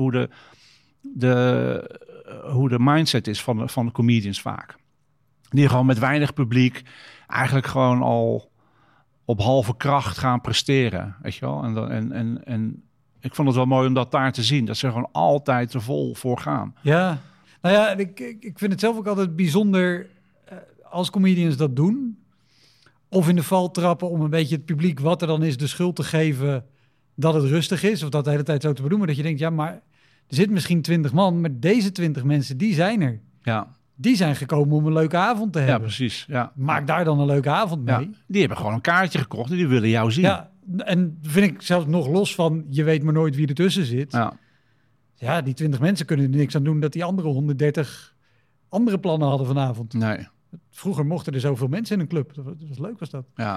hoe de mindset is van de comedians vaak. Die gewoon met weinig publiek eigenlijk gewoon al op halve kracht gaan presteren. Weet je wel? En ik vond het wel mooi om dat daar te zien. Dat ze gewoon altijd er vol voor gaan. Ja, nou ja, ik vind het zelf ook altijd bijzonder als comedians dat doen. Of in de val trappen om een beetje het publiek, wat er dan is, de schuld te geven dat het rustig is. Of dat de hele tijd zo te bedoelen. Dat je denkt, ja, maar er zit misschien 20 man, maar deze 20 mensen, die zijn er. Ja. Die zijn gekomen om een leuke avond te hebben. Ja, precies. Ja. Maak daar dan een leuke avond mee. Ja, die hebben gewoon een kaartje gekocht en die willen jou zien. Ja, en vind ik zelfs nog los van, je weet maar nooit wie ertussen zit. Ja, die 20 mensen kunnen er niks aan doen dat die andere 130 andere plannen hadden vanavond. Nee. Vroeger mochten er zoveel mensen in een club. Dat was leuk, was dat. Ja.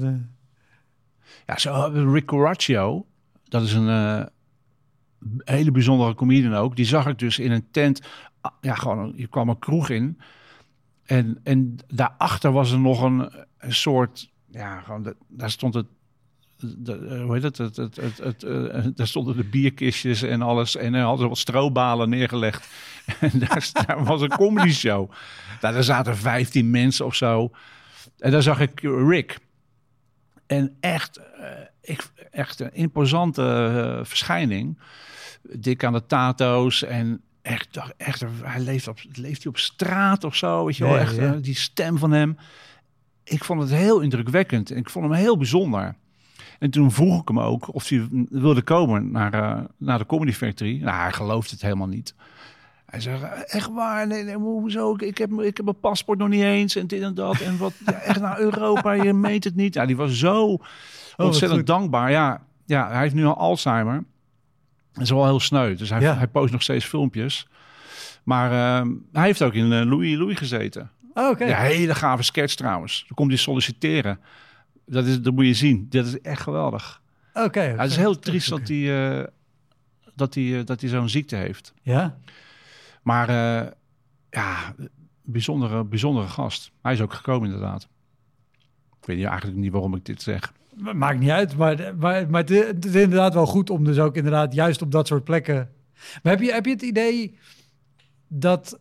Zo Rick Coraccio, dat is een hele bijzondere comedian ook. Die zag ik dus in een tent. Ja, gewoon, je kwam een kroeg in. En daarachter was er nog een soort... Ja, gewoon, daar stond het... hoe heet het? Daar stonden de bierkistjes en alles. En er hadden wat strobalen neergelegd. En daar was een comedy show. Daar zaten 15 mensen of zo. En daar zag ik Rick. En echt een imposante verschijning. Dik aan de tato's en echt hij leeft op straat of zo, weet je wel, echt die stem van hem. Ik vond het heel indrukwekkend en ik vond hem heel bijzonder. En toen vroeg ik hem ook of hij wilde komen naar de Comedy Factory. Nou, hij geloofde het helemaal niet. Hij zei, echt waar? Nee, hoezo? Ik heb mijn paspoort nog niet eens en dit en dat. En wat, echt naar Europa, je meent het niet. Ja, die was zo ontzettend dankbaar. Ja, hij heeft nu al Alzheimer. Dat is wel heel sneu. Dus hij post nog steeds filmpjes. Maar hij heeft ook in Louis gezeten. Oh, oké. Ja, hele gave sketch trouwens. Dan komt hij solliciteren. Dat moet je zien. Dat is echt geweldig. Oké. Het is heel triest dat hij zo'n ziekte heeft. Ja. Maar bijzondere gast. Hij is ook gekomen inderdaad. weet eigenlijk niet waarom ik dit zeg. Maakt niet uit, maar het is inderdaad wel goed om dus ook inderdaad juist op dat soort plekken... Maar heb je het idee dat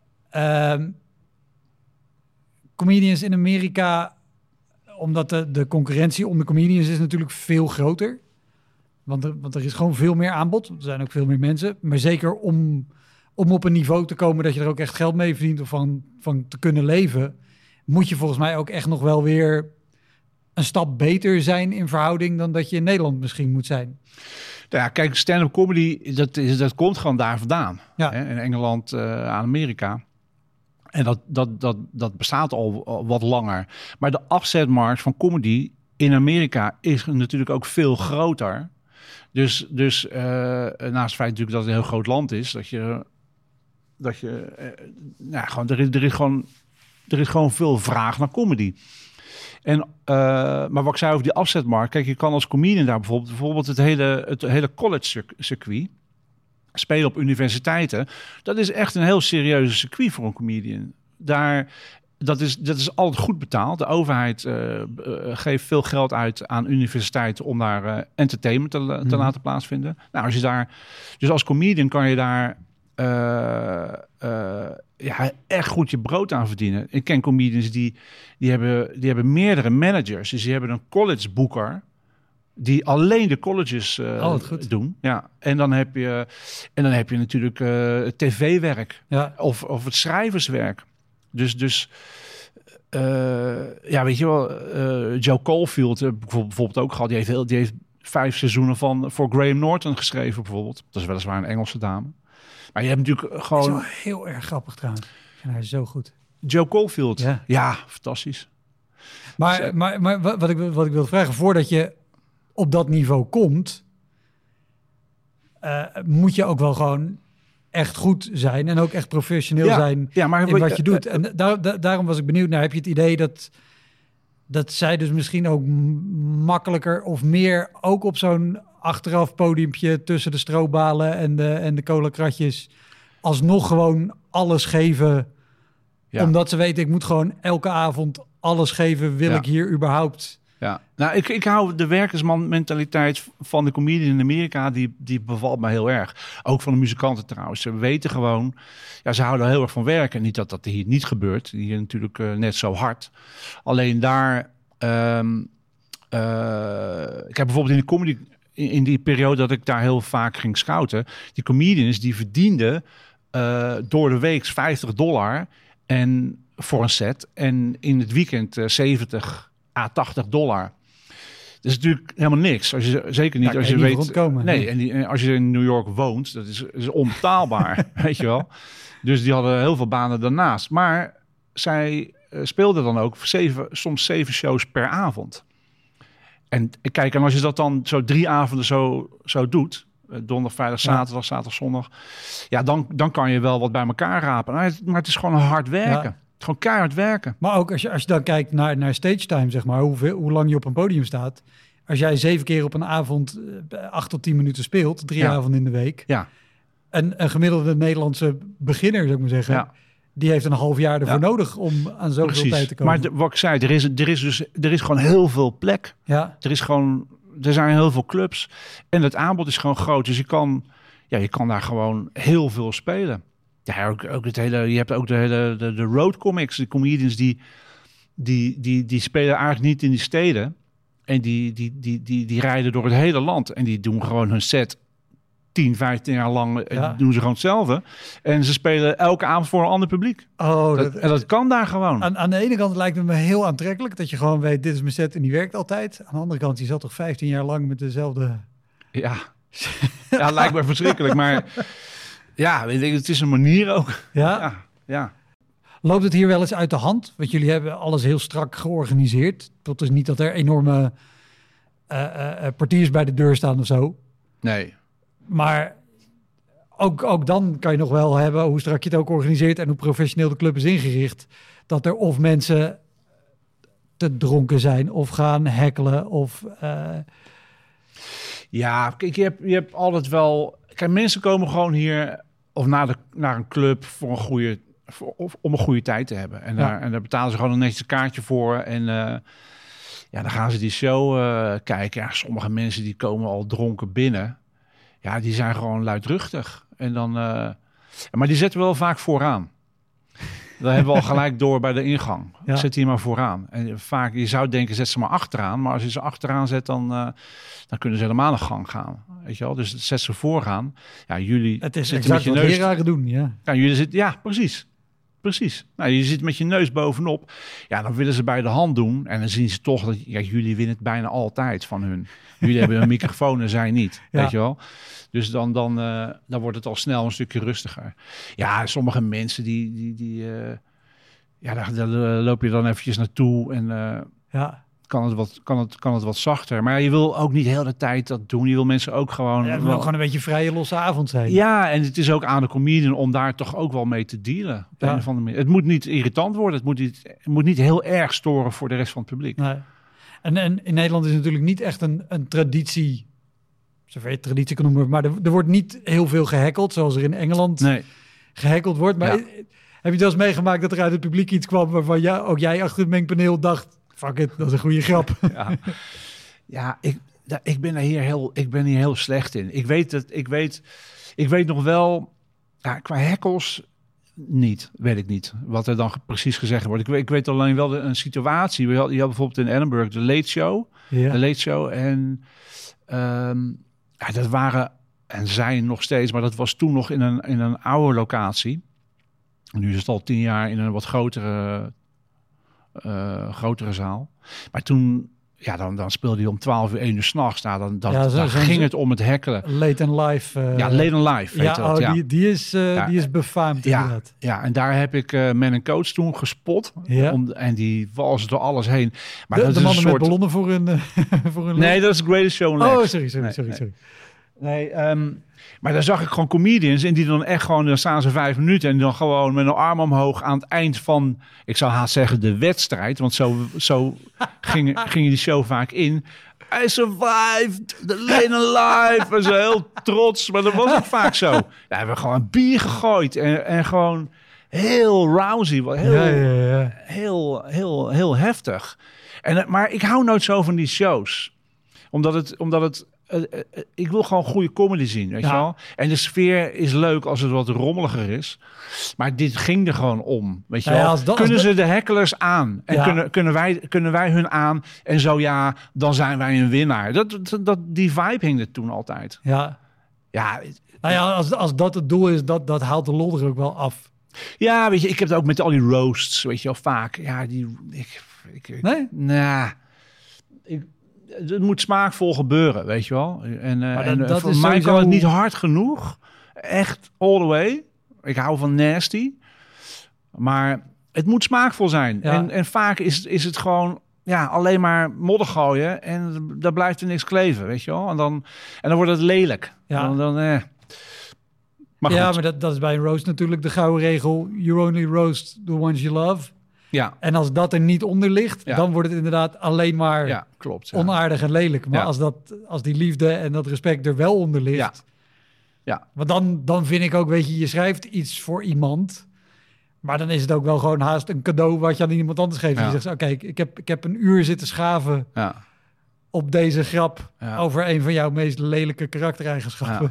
comedians in Amerika, omdat de concurrentie onder comedians is natuurlijk veel groter, want er is gewoon veel meer aanbod, er zijn ook veel meer mensen, maar zeker om op een niveau te komen dat je er ook echt geld mee verdient of van te kunnen leven, moet je volgens mij ook echt nog wel weer een stap beter zijn in verhouding dan dat je in Nederland misschien moet zijn. Ja, kijk, stand-up comedy, dat komt gewoon daar vandaan. Ja. Hè? In Engeland, aan Amerika. En dat bestaat al wat langer. Maar de afzetmarkt van comedy in Amerika is natuurlijk ook veel groter. Dus naast het feit natuurlijk dat het een heel groot land is, er is gewoon veel vraag naar comedy. Maar wat ik zei over die afzetmarkt, kijk, je kan als comedian daar bijvoorbeeld het hele college circuit spelen op universiteiten. Dat is echt een heel serieuze circuit voor een comedian. Dat is altijd goed betaald. De overheid geeft veel geld uit aan universiteiten om daar entertainment te laten plaatsvinden. Nou, als je daar, dus als comedian kan je daar echt goed je brood aan verdienen. Ik ken comedians die hebben meerdere managers. Dus die hebben een college boeker die alleen de colleges doen. Ja. En dan heb je natuurlijk tv-werk, ja, of het schrijverswerk. Dus weet je wel, Joe Caulfield bijvoorbeeld ook gehad. Die heeft 5 seizoenen voor Graham Norton geschreven bijvoorbeeld. Dat is weliswaar een Engelse dame. Maar je hebt natuurlijk gewoon... Dat is wel heel erg grappig trouwens. Hij is zo goed. Joe Caulfield. Ja, fantastisch. Maar wat ik wil vragen, voordat je op dat niveau komt, moet je ook wel gewoon echt goed zijn en ook echt professioneel zijn in wat je doet. En daarom was ik benieuwd naar, heb je het idee dat zij dus misschien ook makkelijker of meer ook op zo'n achteraf podiumpje tussen de strobalen en de colakratjes alsnog gewoon alles geven, omdat ze weten, ik moet gewoon elke avond alles geven, wil ik hier überhaupt... Ja, nou, ik hou de werkersman-mentaliteit van de comedian in Amerika, die bevalt me heel erg. Ook van de muzikanten trouwens. Ze weten gewoon, ze houden heel erg van werken. Niet dat hier niet gebeurt. Hier natuurlijk net zo hard. Alleen daar, ik heb bijvoorbeeld in de comedy, in die periode dat ik daar heel vaak ging scouten, die comedians die verdienden door de week $50 en voor een set. En in het weekend $70 à $80. Dat is natuurlijk helemaal niks. Zeker niet als je weet... Rondkomen, nee, en als je in New York woont, dat is onbetaalbaar, weet je wel. Dus die hadden heel veel banen daarnaast. Maar zij speelden dan ook soms 7 shows per avond. En kijk, en als je dat dan zo 3 avonden zo doet, donderdag, vrijdag, zaterdag, zondag, dan kan je wel wat bij elkaar rapen. Maar het is gewoon hard werken. Ja. Gewoon keihard werken. Maar ook als je dan kijkt naar stage time, zeg maar, hoe lang je op een podium staat. Als jij 7 keer op een avond 8 tot 10 minuten speelt, 3 avonden in de week. Ja. En een gemiddelde Nederlandse beginner, zou ik maar zeggen, die heeft een half jaar ervoor nodig om aan zoveel tijd te komen. Maar wat ik zei, er is gewoon heel veel plek. Ja. Er zijn heel veel clubs. En het aanbod is gewoon groot. Dus je kan daar gewoon heel veel spelen. Ja, ook het hele, je hebt ook de road comics, de comedians die spelen eigenlijk niet in die steden. En die rijden door het hele land. En die doen gewoon hun set 10, 15 jaar lang. Doen ze gewoon hetzelfde. En ze spelen elke avond voor een ander publiek. En dat kan daar gewoon. Aan de ene kant lijkt het me heel aantrekkelijk dat je gewoon weet, dit is mijn set en die werkt altijd. Aan de andere kant, je zat toch 15 jaar lang met dezelfde... Ja, lijkt me verschrikkelijk, maar... Ja, het is een manier ook. Ja. Loopt het hier wel eens uit de hand? Want jullie hebben alles heel strak georganiseerd. Dat is niet dat er enorme portiers bij de deur staan of zo. Nee. Maar ook dan kan je nog wel hebben, hoe strak je het ook organiseert en hoe professioneel de club is ingericht, dat er of mensen te dronken zijn of gaan hekkelen of... Ja, kijk, je hebt altijd wel... Kijk, mensen komen gewoon hier of naar een club voor om een goede tijd te hebben. En daar betalen ze gewoon een netjes kaartje voor. En Ja, dan gaan ze die show kijken. Ja, sommige mensen die komen al dronken binnen. Ja, die zijn gewoon luidruchtig. En dan, maar die zetten we wel vaak vooraan. Dat hebben we al gelijk door bij de ingang. Ja. Zet die maar vooraan. En vaak, je zou denken, zet ze maar achteraan. Maar als je ze achteraan zet, dan kunnen ze helemaal een gang gaan. Weet je wel? Dus zet ze vooraan. Ja, jullie het is zitten met je wat neus. leraren doen, ja. Ja, jullie zitten, ja, precies. Precies. Nou, je zit met je neus bovenop. Ja, dan willen ze bij de hand doen. En dan zien ze toch dat jullie winnen het bijna altijd van hun. Jullie hebben een microfoon en zij niet. Ja. Weet je wel? Dus dan wordt het al snel een stukje rustiger. Ja, sommige mensen daar loop je dan eventjes naartoe en kan het wat zachter. Maar je wil ook niet heel de tijd dat doen. Je wil mensen ook gewoon... Ja, het wil gewoon een beetje vrije losse avond zijn. Ja, en het is ook aan de comedian om daar toch ook wel mee te dealen. Op een of andere manier. Het moet niet irritant worden. Het moet niet heel erg storen voor de rest van het publiek. Nee. En in Nederland is natuurlijk niet echt een traditie... zover je het traditie kan noemen, maar er wordt niet heel veel gehackeld, zoals er in Engeland gehackeld wordt. Maar heb je het wel eens meegemaakt dat er uit het publiek iets kwam waarvan ook jij achter het mengpaneel dacht, fuck it, dat is een goede grap. Ik ben hier heel slecht in. Ik weet nog wel, qua hackles weet ik niet wat er dan precies gezegd wordt. Ik weet alleen wel een situatie. Je had bijvoorbeeld in Edinburgh de Late Show. Ja. De Late Show en... dat waren en zijn nog steeds, maar dat was toen nog in een oude locatie. Nu is het al 10 jaar in een wat grotere zaal. Maar toen, dan speelde hij om 12 uur, 1 uur 's nachts. Dan ging het om het hackelen. Late and Live. Late and Live. Die is befaamd inderdaad. Ja, en daar heb ik Man and Coach toen gespot. Ja. En die walsen door alles heen. Maar de mannen met ballonnen voor hun nee, dat is Greatest Show on Legs. Sorry. Nee, maar daar zag ik gewoon comedians en die dan echt gewoon, dan staan ze 5 minuten en dan gewoon met een arm omhoog aan het eind van, ik zou haast zeggen de wedstrijd, want zo ging die show vaak in. I survived the late and live. En zo heel trots, maar dat was ook vaak zo. Ja, we hebben gewoon bier gegooid en gewoon heel rousy, heel heftig. Maar ik hou nooit zo van die shows, omdat het ik wil gewoon goede comedy zien, weet je wel? En de sfeer is leuk als het wat rommeliger is. Maar dit ging er gewoon om, weet je wel? Kunnen ze de hecklers aan? En kunnen wij hun aan? En zo dan zijn wij een winnaar. Die vibe hing er toen altijd. Ja. Als dat het doel is, dat haalt de lol er ook wel af. Ja, weet je, ik heb het ook met al die roasts, weet je wel, vaak. Ja, nee? Nou, het moet smaakvol gebeuren, weet je wel. En voor mij sowieso... kan het niet hard genoeg. Echt all the way. Ik hou van nasty. Maar het moet smaakvol zijn. Ja. En vaak is het gewoon alleen maar modder gooien. En daar blijft er niks kleven, weet je wel. En dan wordt het lelijk. Ja. Maar dat is bij een roast natuurlijk de gouden regel. You only roast the ones you love. Ja. En als dat er niet onder ligt, dan wordt het inderdaad alleen maar onaardig en lelijk. Maar als die liefde en dat respect er wel onder ligt. Ja. Want dan vind ik ook, weet je schrijft iets voor iemand. Maar dan is het ook wel gewoon haast een cadeau wat je aan iemand anders geeft. Je zegt, oké, ik heb een uur zitten schaven op deze grap over een van jouw meest lelijke karaktereigenschappen.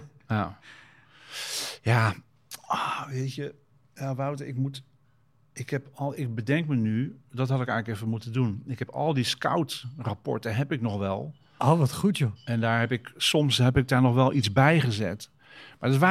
Ja. Weet je, Wouter, ik bedenk me nu, dat had ik eigenlijk even moeten doen. Ik heb al die scout-rapporten, heb ik nog wel. Oh, wat goed, joh. En soms heb ik daar nog wel iets bij gezet. Maar het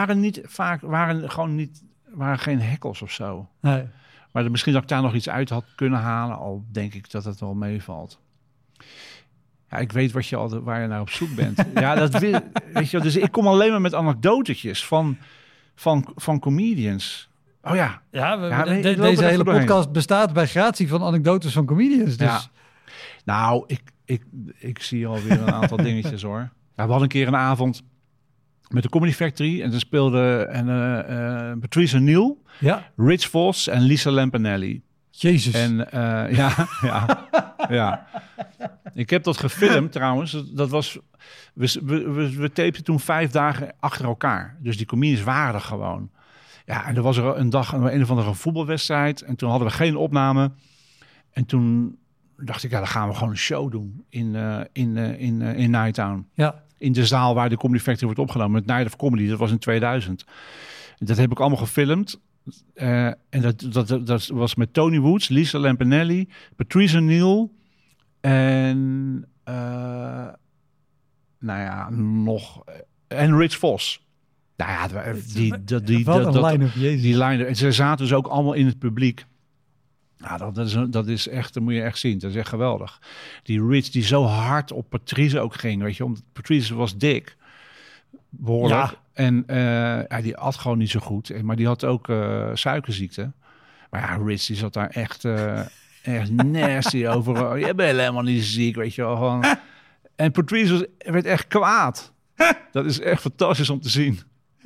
waren geen hekkels of zo. Nee. Maar misschien dat ik daar nog iets uit had kunnen halen, al denk ik dat het wel meevalt. Ja, ik weet waar je naar op zoek bent. Weet je, dus ik kom alleen maar met anekdotetjes van comedians. Oh ja. Deze hele podcast bestaat bij gratie van anekdotes van comedians. Dus. Ja. Nou, ik zie alweer een aantal dingetjes hoor. Ja, we hadden een keer een avond met de Comedy Factory. En toen speelden Patrice O'Neill, Rich Vos en Lisa Lampanelli. Jezus. En ja. Ik heb dat gefilmd trouwens. Dat was... We tapten toen 5 dagen achter elkaar. Dus die comedians waren er gewoon. Ja, en er was er een dag een of andere voetbalwedstrijd. En toen hadden we geen opname. En toen dacht ik, dan gaan we gewoon een show doen in Nighttown. Ja. In de zaal waar de Comedy Factory wordt opgenomen. Met Night of Comedy, dat was in 2000. Dat heb ik allemaal gefilmd. En dat was met Tony Woods, Lisa Lampanelli, Patrice O'Neal en en Rich Vos. Nou ja, die line-up. En ze zaten dus ook allemaal in het publiek. Nou, dat is echt, dat moet je echt zien. Dat is echt geweldig. Die Rich die zo hard op Patrice ook ging, weet je, omdat Patrice was dik, behoorlijk. Ja. En die at gewoon niet zo goed. Maar die had ook suikerziekte. Maar ja, Rich die zat daar echt nasty over. Je bent helemaal niet ziek, weet je wel. Gewoon. En Patrice werd echt kwaad. Dat is echt fantastisch om te zien.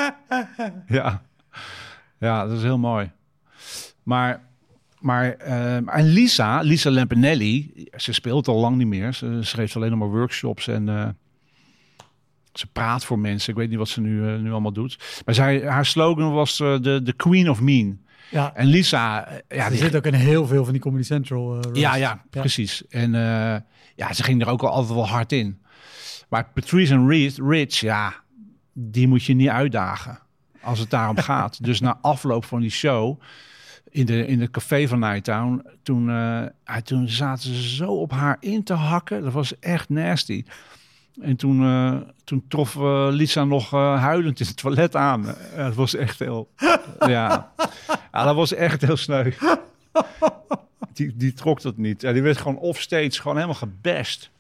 Ja, dat is heel mooi. Maar en Lisa Lampanelli, ze speelt al lang niet meer. Ze schreef alleen nog maar workshops en ze praat voor mensen. Ik weet niet wat ze nu allemaal doet. Maar haar slogan was de Queen of Mean. Ja. En Lisa... die zit ook in heel veel van die Comedy Central. Ja, precies. En ze ging er ook altijd wel hard in. Maar Patrice en Rich, die moet je niet uitdagen als het daarom gaat. Dus na afloop van die show in het café van Nighttown, toen zaten ze zo op haar in te hakken. Dat was echt nasty. En toen trof Lisa nog huilend in het toilet aan. Dat was echt heel... ja, dat was echt heel sneu. Die trok dat niet. Ja, die werd gewoon offstage gewoon helemaal gebashed.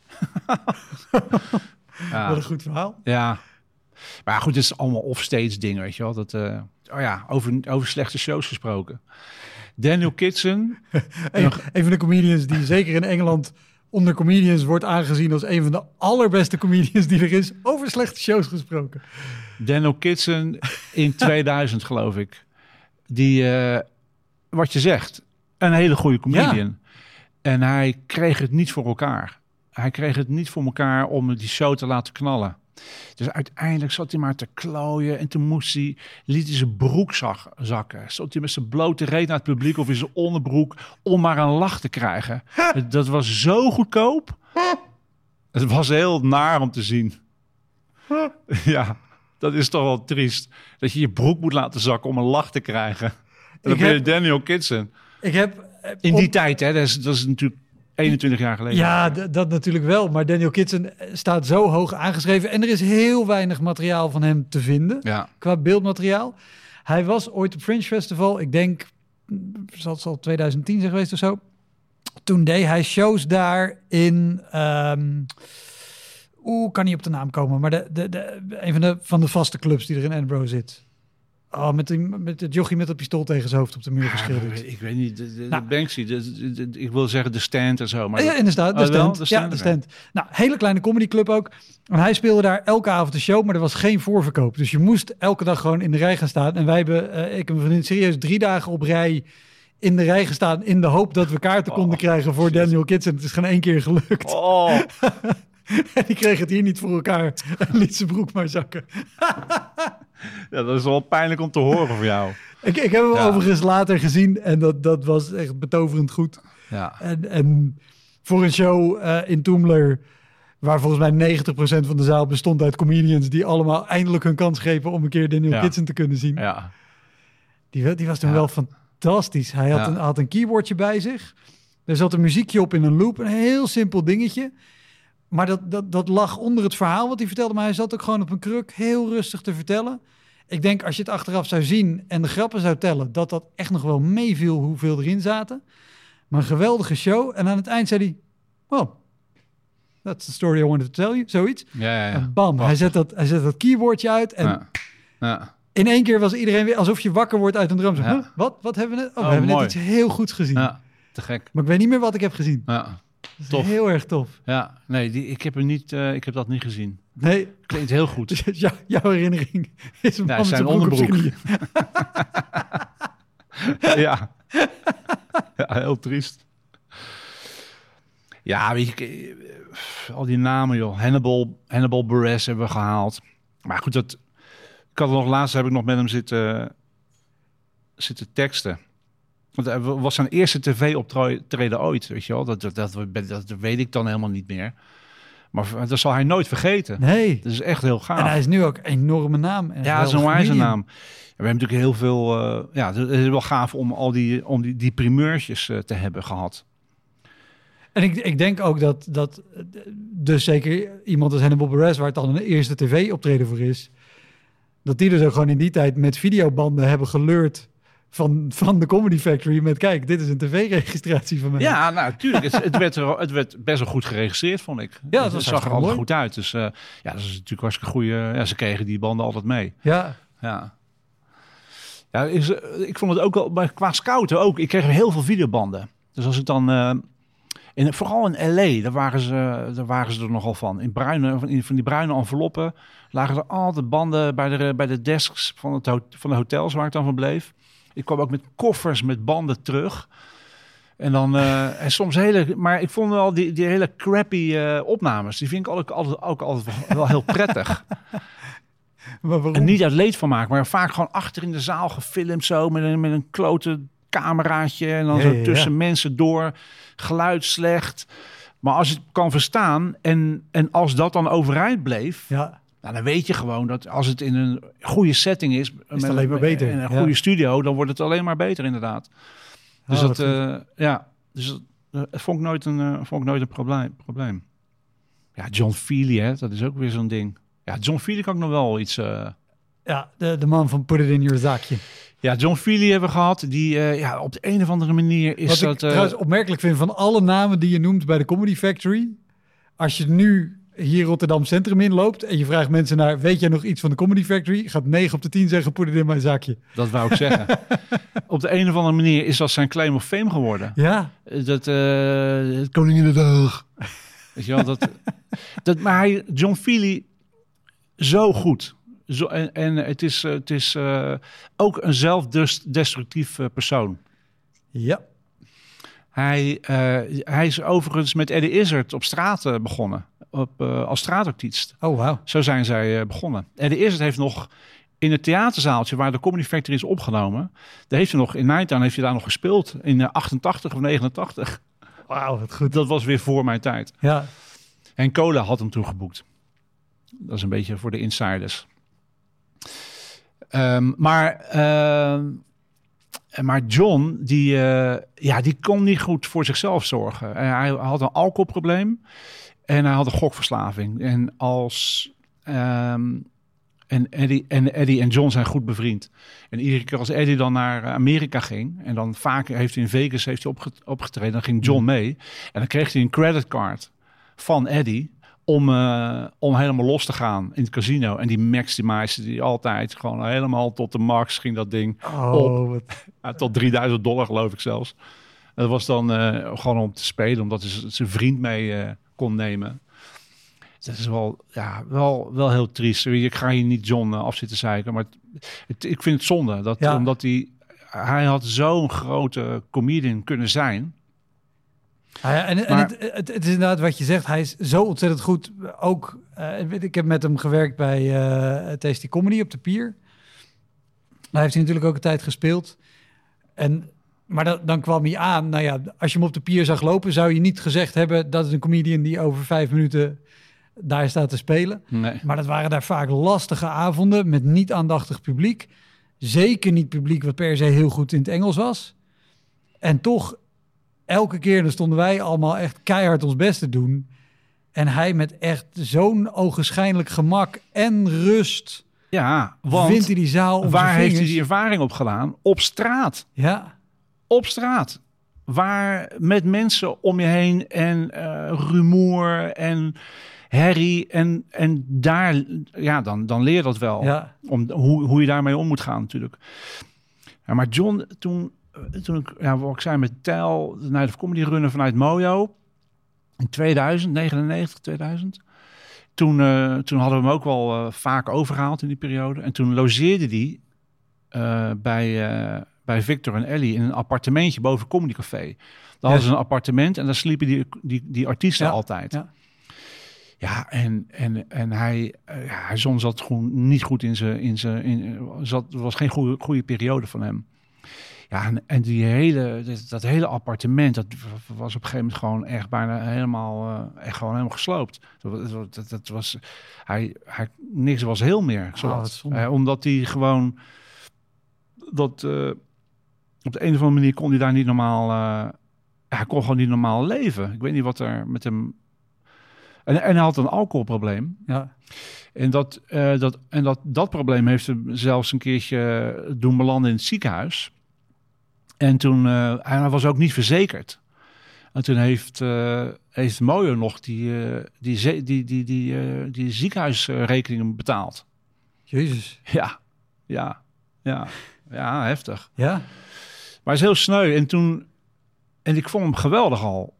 Wat een goed verhaal. Ja. Maar goed, het is allemaal offstage dingen, weet je wel. Dat, over slechte shows gesproken. Daniel Kitson. Een van de comedians die zeker in Engeland onder comedians wordt aangezien als een van de allerbeste comedians die er is. Over slechte shows gesproken. Daniel Kitson in 2000 geloof ik. Die, wat je zegt, een hele goede comedian. Ja. En hij kreeg het niet voor elkaar. Hij kreeg het niet voor elkaar om die show te laten knallen. Dus uiteindelijk zat hij maar te klooien en toen liet hij zijn broek zakken. Zat hij met zijn blote reet naar het publiek of in zijn onderbroek om maar een lach te krijgen. Dat was zo goedkoop. Het was heel naar om te zien. Ja, dat is toch wel triest. Dat je je broek moet laten zakken om een lach te krijgen. En dan ben je Daniel Kitson. In die tijd, hè, dat is natuurlijk 21 jaar geleden. Ja, dat natuurlijk wel. Maar Daniel Kitson staat zo hoog aangeschreven. En er is heel weinig materiaal van hem te vinden. Ja. Qua beeldmateriaal. Hij was ooit op Fringe Festival. Ik denk, het zal 2010 zijn geweest of zo. Toen deed hij shows daar in... kan niet op de naam komen. Maar een van de vaste clubs die er in Edinburgh zit. Oh, met het jochie met het pistool tegen zijn hoofd op de muur geschilderd. Ik weet niet, de Banksy. Ik wil zeggen de Stand en zo. Maar ja, inderdaad, de Stand. Ja, de Stand. Nou, hele kleine comedyclub ook. En hij speelde daar elke avond de show, maar er was geen voorverkoop. Dus je moest elke dag gewoon in de rij gaan staan. En wij hebben, ik en mijn vriendin, serieus 3 dagen op rij in de rij gestaan in de hoop dat we kaarten konden krijgen voor Daniel Kitson. Het is geen 1 keer gelukt. Oh. En die kreeg het hier niet voor elkaar en liet zijn broek maar zakken. Ja, dat is wel pijnlijk om te horen voor jou. Ik heb hem overigens later gezien en dat was echt betoverend goed. Ja. En voor een show in Toomler, waar volgens mij 90% van de zaal bestond uit comedians die allemaal eindelijk hun kans grepen om een keer Daniel Kitson te kunnen zien. Ja. Die was toen wel fantastisch. Hij had een keyboardje bij zich. Er zat een muziekje op in een loop. Een heel simpel dingetje. Maar dat lag onder het verhaal wat hij vertelde. Maar hij zat ook gewoon op een kruk heel rustig te vertellen. Ik denk als je het achteraf zou zien en de grappen zou tellen, dat echt nog wel meeviel hoeveel erin zaten. Maar een geweldige show. En aan het eind zei hij, well, that's the story I wanted to tell you. Zoiets. Ja. En bam, hij zet dat keyboardje uit. En in 1 keer was iedereen weer alsof je wakker wordt uit een droom. Zo, huh? Wat hebben we net? We hebben net iets heel goeds gezien. Ja, te gek. Maar ik weet niet meer wat ik heb gezien. Ja. Tof. Heel erg tof. Ja, nee, ik heb dat niet gezien. Nee. Klinkt heel goed. Dus jouw herinnering is een man met zijn onderbroek. Ja, heel triest. Ja, weet je, al die namen, joh. Hannibal Buress hebben we gehaald. Maar goed, laatst heb ik nog met hem zitten teksten. Want het was zijn eerste tv-optreden ooit, weet je wel. Dat weet ik dan helemaal niet meer. Maar dat zal hij nooit vergeten. Nee. Dat is echt heel gaaf. En hij is nu ook een enorme naam. Ja, zo'n wijze naam. We hebben natuurlijk heel veel... het is wel gaaf om al die primeurtjes te hebben gehad. En ik denk ook dat dus zeker iemand als Hannibal Buress, waar het dan een eerste tv-optreden voor is, dat die dus ook gewoon in die tijd met videobanden hebben geleurd van de Comedy Factory met, kijk, dit is een tv-registratie van mij. Ja, nou, natuurlijk. Het werd best wel goed geregistreerd, vond ik. Ja, het zag er altijd goed uit. Dus dat is natuurlijk hartstikke goede. Ja, ze kregen die banden altijd mee. Ja. Ik vond het ook wel, qua scouten ook. Ik kreeg heel veel videobanden. Dus als ik dan... vooral in L.A., daar waren ze er nogal van. Van die bruine enveloppen lagen er altijd banden bij de desks van de hotels waar ik dan van bleef. Ik kwam ook met koffers met banden terug. En dan en soms maar ik vond wel die hele crappy opnames. Die vind ik ook altijd wel heel prettig. En niet uit leedvermaak, maar vaak gewoon achter in de zaal gefilmd zo met een klote cameraatje en dan zo tussen mensen door. Geluid slecht. Maar als je het kan verstaan en als dat dan overeind bleef, nou, dan weet je gewoon dat als het in een goede setting is het alleen maar beter. In een goede studio, dan wordt het alleen maar beter inderdaad. Dus dat vond ik nooit een probleem. Ja, John Feely, hè, dat is ook weer zo'n ding. Ja, John Feely kan ik nog wel iets... Ja, de man van Put It In Your Zakje. Ja, John Feely hebben we gehad. Die op de een of andere manier is Wat dat... ik trouwens opmerkelijk vind van alle namen die je noemt bij de Comedy Factory. Als je nu hier Rotterdam Centrum inloopt en je vraagt mensen naar, weet jij nog iets van de Comedy Factory? Gaat 9 op de 10 zeggen, put it in mijn zakje. Dat wou ik zeggen. Op de een of andere manier is dat zijn claim of fame geworden. Ja. Dat Koninginnedag. Weet je wel, maar John Feely, zo goed. En het is ook een zelfdestructief persoon. Ja. Hij is overigens met Eddie Izzard op straat begonnen. Als straatartiest. Oh, wauw. Zo zijn zij begonnen. Eddie Izzard heeft nog in het theaterzaaltje waar de Comedy Factory is opgenomen. Daar heeft hij nog, in mijn tijd heeft hij daar nog gespeeld. In 88 of 89. Wauw, wat goed. Dat was weer voor mijn tijd. Ja. En Cola had hem toen geboekt. Dat is een beetje voor de insiders. Maar John, die kon niet goed voor zichzelf zorgen. Hij had een alcoholprobleem en hij had een gokverslaving. En Eddie en John zijn goed bevriend. En iedere keer als Eddie dan naar Amerika ging, en dan vaak heeft hij in Vegas opgetreden, dan ging John mee. En dan kreeg hij een creditcard van Eddie om helemaal los te gaan in het casino. En die maximize die altijd gewoon helemaal tot de max ging dat ding op. Tot $3,000 geloof ik zelfs. En dat was dan gewoon om te spelen, omdat hij zijn vriend mee kon nemen. Dat is wel heel triest. Ik ga hier niet John af zitten zeiken, maar ik vind het zonde. Omdat hij had zo'n grote comedian kunnen zijn. Het is inderdaad wat je zegt. Hij is zo ontzettend goed. Ook, ik heb met hem gewerkt bij Tasty Comedy op de Pier. Daar heeft hij natuurlijk ook een tijd gespeeld. Maar dan kwam hij aan. Nou ja, als je hem op de Pier zag lopen, zou je niet gezegd hebben dat is een comedian die over 5 minuten daar staat te spelen. Nee. Maar dat waren daar vaak lastige avonden met niet aandachtig publiek. Zeker niet publiek wat per se heel goed in het Engels was. En toch, elke keer dan stonden wij allemaal echt keihard ons best te doen. En hij met echt zo'n ogenschijnlijk gemak en rust. Ja, want vindt hij die zaal waar heeft hij die ervaring op gedaan? Op straat. Ja. Op straat. Waar met mensen om je heen en rumoer en herrie. En daar, ja, dan leer je dat wel. Ja. Hoe je daarmee om moet gaan natuurlijk. Ja, maar John, toen ik, wat ik zei, met Tel naar de comedy runnen vanuit Mojo in 2099, 2000. Toen hadden we hem ook wel vaak overgehaald in die periode. En toen logeerde die bij Victor en Ellie in een appartementje boven Comedy Café. Daar hadden ze een appartement en daar sliepen die artiesten altijd. Ja. Ja, en hij zat gewoon niet goed in zijn. Het was geen goede periode van hem. Ja, en dat hele appartement, dat was op een gegeven moment gewoon echt bijna helemaal, gesloopt. Dat was, niks was heel meer. Omdat hij gewoon, op de een of andere manier kon hij daar niet normaal, hij kon gewoon niet normaal leven. Ik weet niet wat er met hem... En hij had een alcoholprobleem. Ja. En dat probleem heeft hem zelfs een keertje doen belanden in het ziekenhuis. En toen, hij was ook niet verzekerd. En toen heeft Mojo nog die ziekenhuisrekeningen betaald. Jezus. Ja, heftig. Ja? Maar hij is heel sneu. En ik vond hem geweldig al.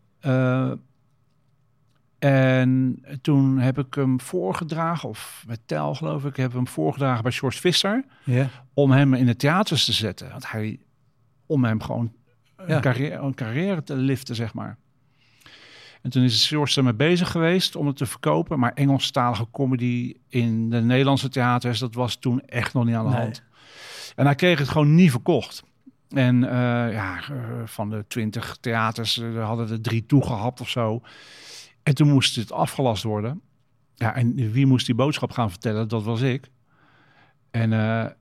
En toen heb ik hem voorgedragen, of met Tel geloof ik, heb hem voorgedragen bij George Visser. Ja. Om hem in de theaters te zetten. Om hem gewoon een carrière te liften, zeg maar. En toen is George ermee bezig geweest om het te verkopen. Maar Engelstalige comedy in de Nederlandse theaters, dat was toen echt nog niet aan de hand. En hij kreeg het gewoon niet verkocht. En van de 20 theaters hadden er 3 toegehapt of zo. En toen moest het afgelast worden. Ja, en wie moest die boodschap gaan vertellen? Dat was ik. En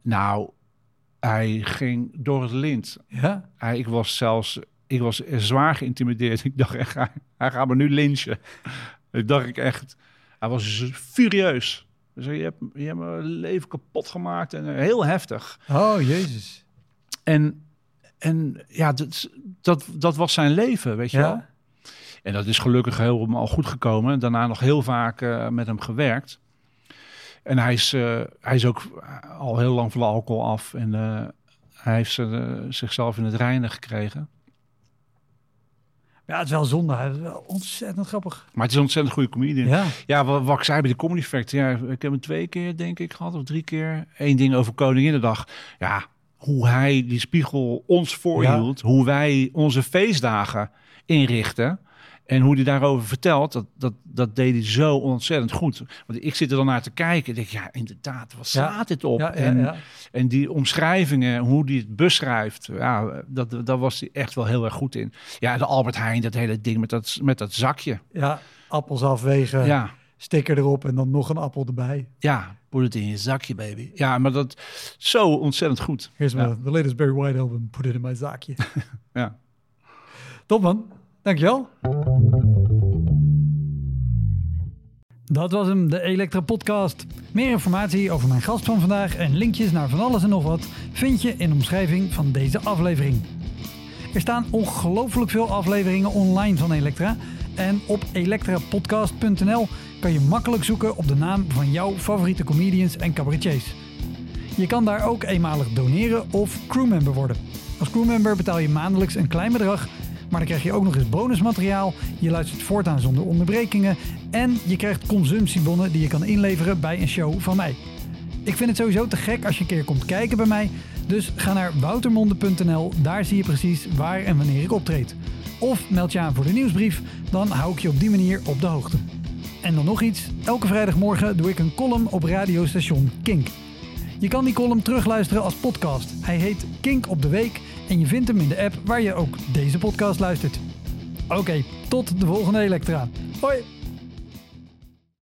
hij ging door het lint. Ja? Ik was zwaar geïntimideerd. Ik dacht echt, hij gaat me nu lynchen. Dat dacht ik echt. Hij was furieus. Dus je hebt mijn leven kapot gemaakt. En heel heftig. Oh, Jezus. En ja, dat was zijn leven, weet je wel. En dat is gelukkig helemaal goed gekomen. Daarna nog heel vaak met hem gewerkt. En hij is ook al heel lang van de alcohol af. En hij heeft zichzelf in het reinen gekregen. Ja, het is wel zonde. Het is wel ontzettend grappig. Maar het is een ontzettend goede comedian. Ja, wat ik zei bij de Comedy Factory. Ja, ik heb hem 2 keer, denk ik, gehad. Of 3 keer. 1 ding over Koninginnedag. Ja, hoe hij die spiegel ons voorhield. Ja. Hoe wij onze feestdagen inrichten. En hoe hij daarover vertelt, dat deed hij zo ontzettend goed. Want ik zit er dan naar te kijken. En denk, ja, inderdaad, wat slaat dit op? En die omschrijvingen, hoe hij het beschrijft, ja, daar was hij echt wel heel erg goed in. Ja, de Albert Heijn, dat hele ding met dat zakje. Ja, appels afwegen, sticker erop en dan nog een appel erbij. Ja, put het in je zakje, baby. Ja, maar dat zo ontzettend goed. Here's the latest Barry White album, put it in my zakje. Ja. Top, man. Dankjewel. Dat was hem, de Elektra Podcast. Meer informatie over mijn gast van vandaag en linkjes naar van alles en nog wat vind je in de omschrijving van deze aflevering. Er staan ongelooflijk veel afleveringen online van Elektra. En op elektrapodcast.nl kan je makkelijk zoeken op de naam van jouw favoriete comedians en cabaretiers. Je kan daar ook eenmalig doneren of crewmember worden. Als crewmember betaal je maandelijks een klein bedrag. Maar dan krijg je ook nog eens bonusmateriaal. Je luistert voortaan zonder onderbrekingen. En je krijgt consumptiebonnen die je kan inleveren bij een show van mij. Ik vind het sowieso te gek als je een keer komt kijken bij mij. Dus ga naar woutermonde.nl. Daar zie je precies waar en wanneer ik optreed. Of meld je aan voor de nieuwsbrief. Dan hou ik je op die manier op de hoogte. En dan nog iets. Elke vrijdagmorgen doe ik een column op radiostation Kink. Je kan die column terugluisteren als podcast. Hij heet Kink op de Week. En je vindt hem in de app waar je ook deze podcast luistert. Oké, tot de volgende Elektra. Hoi!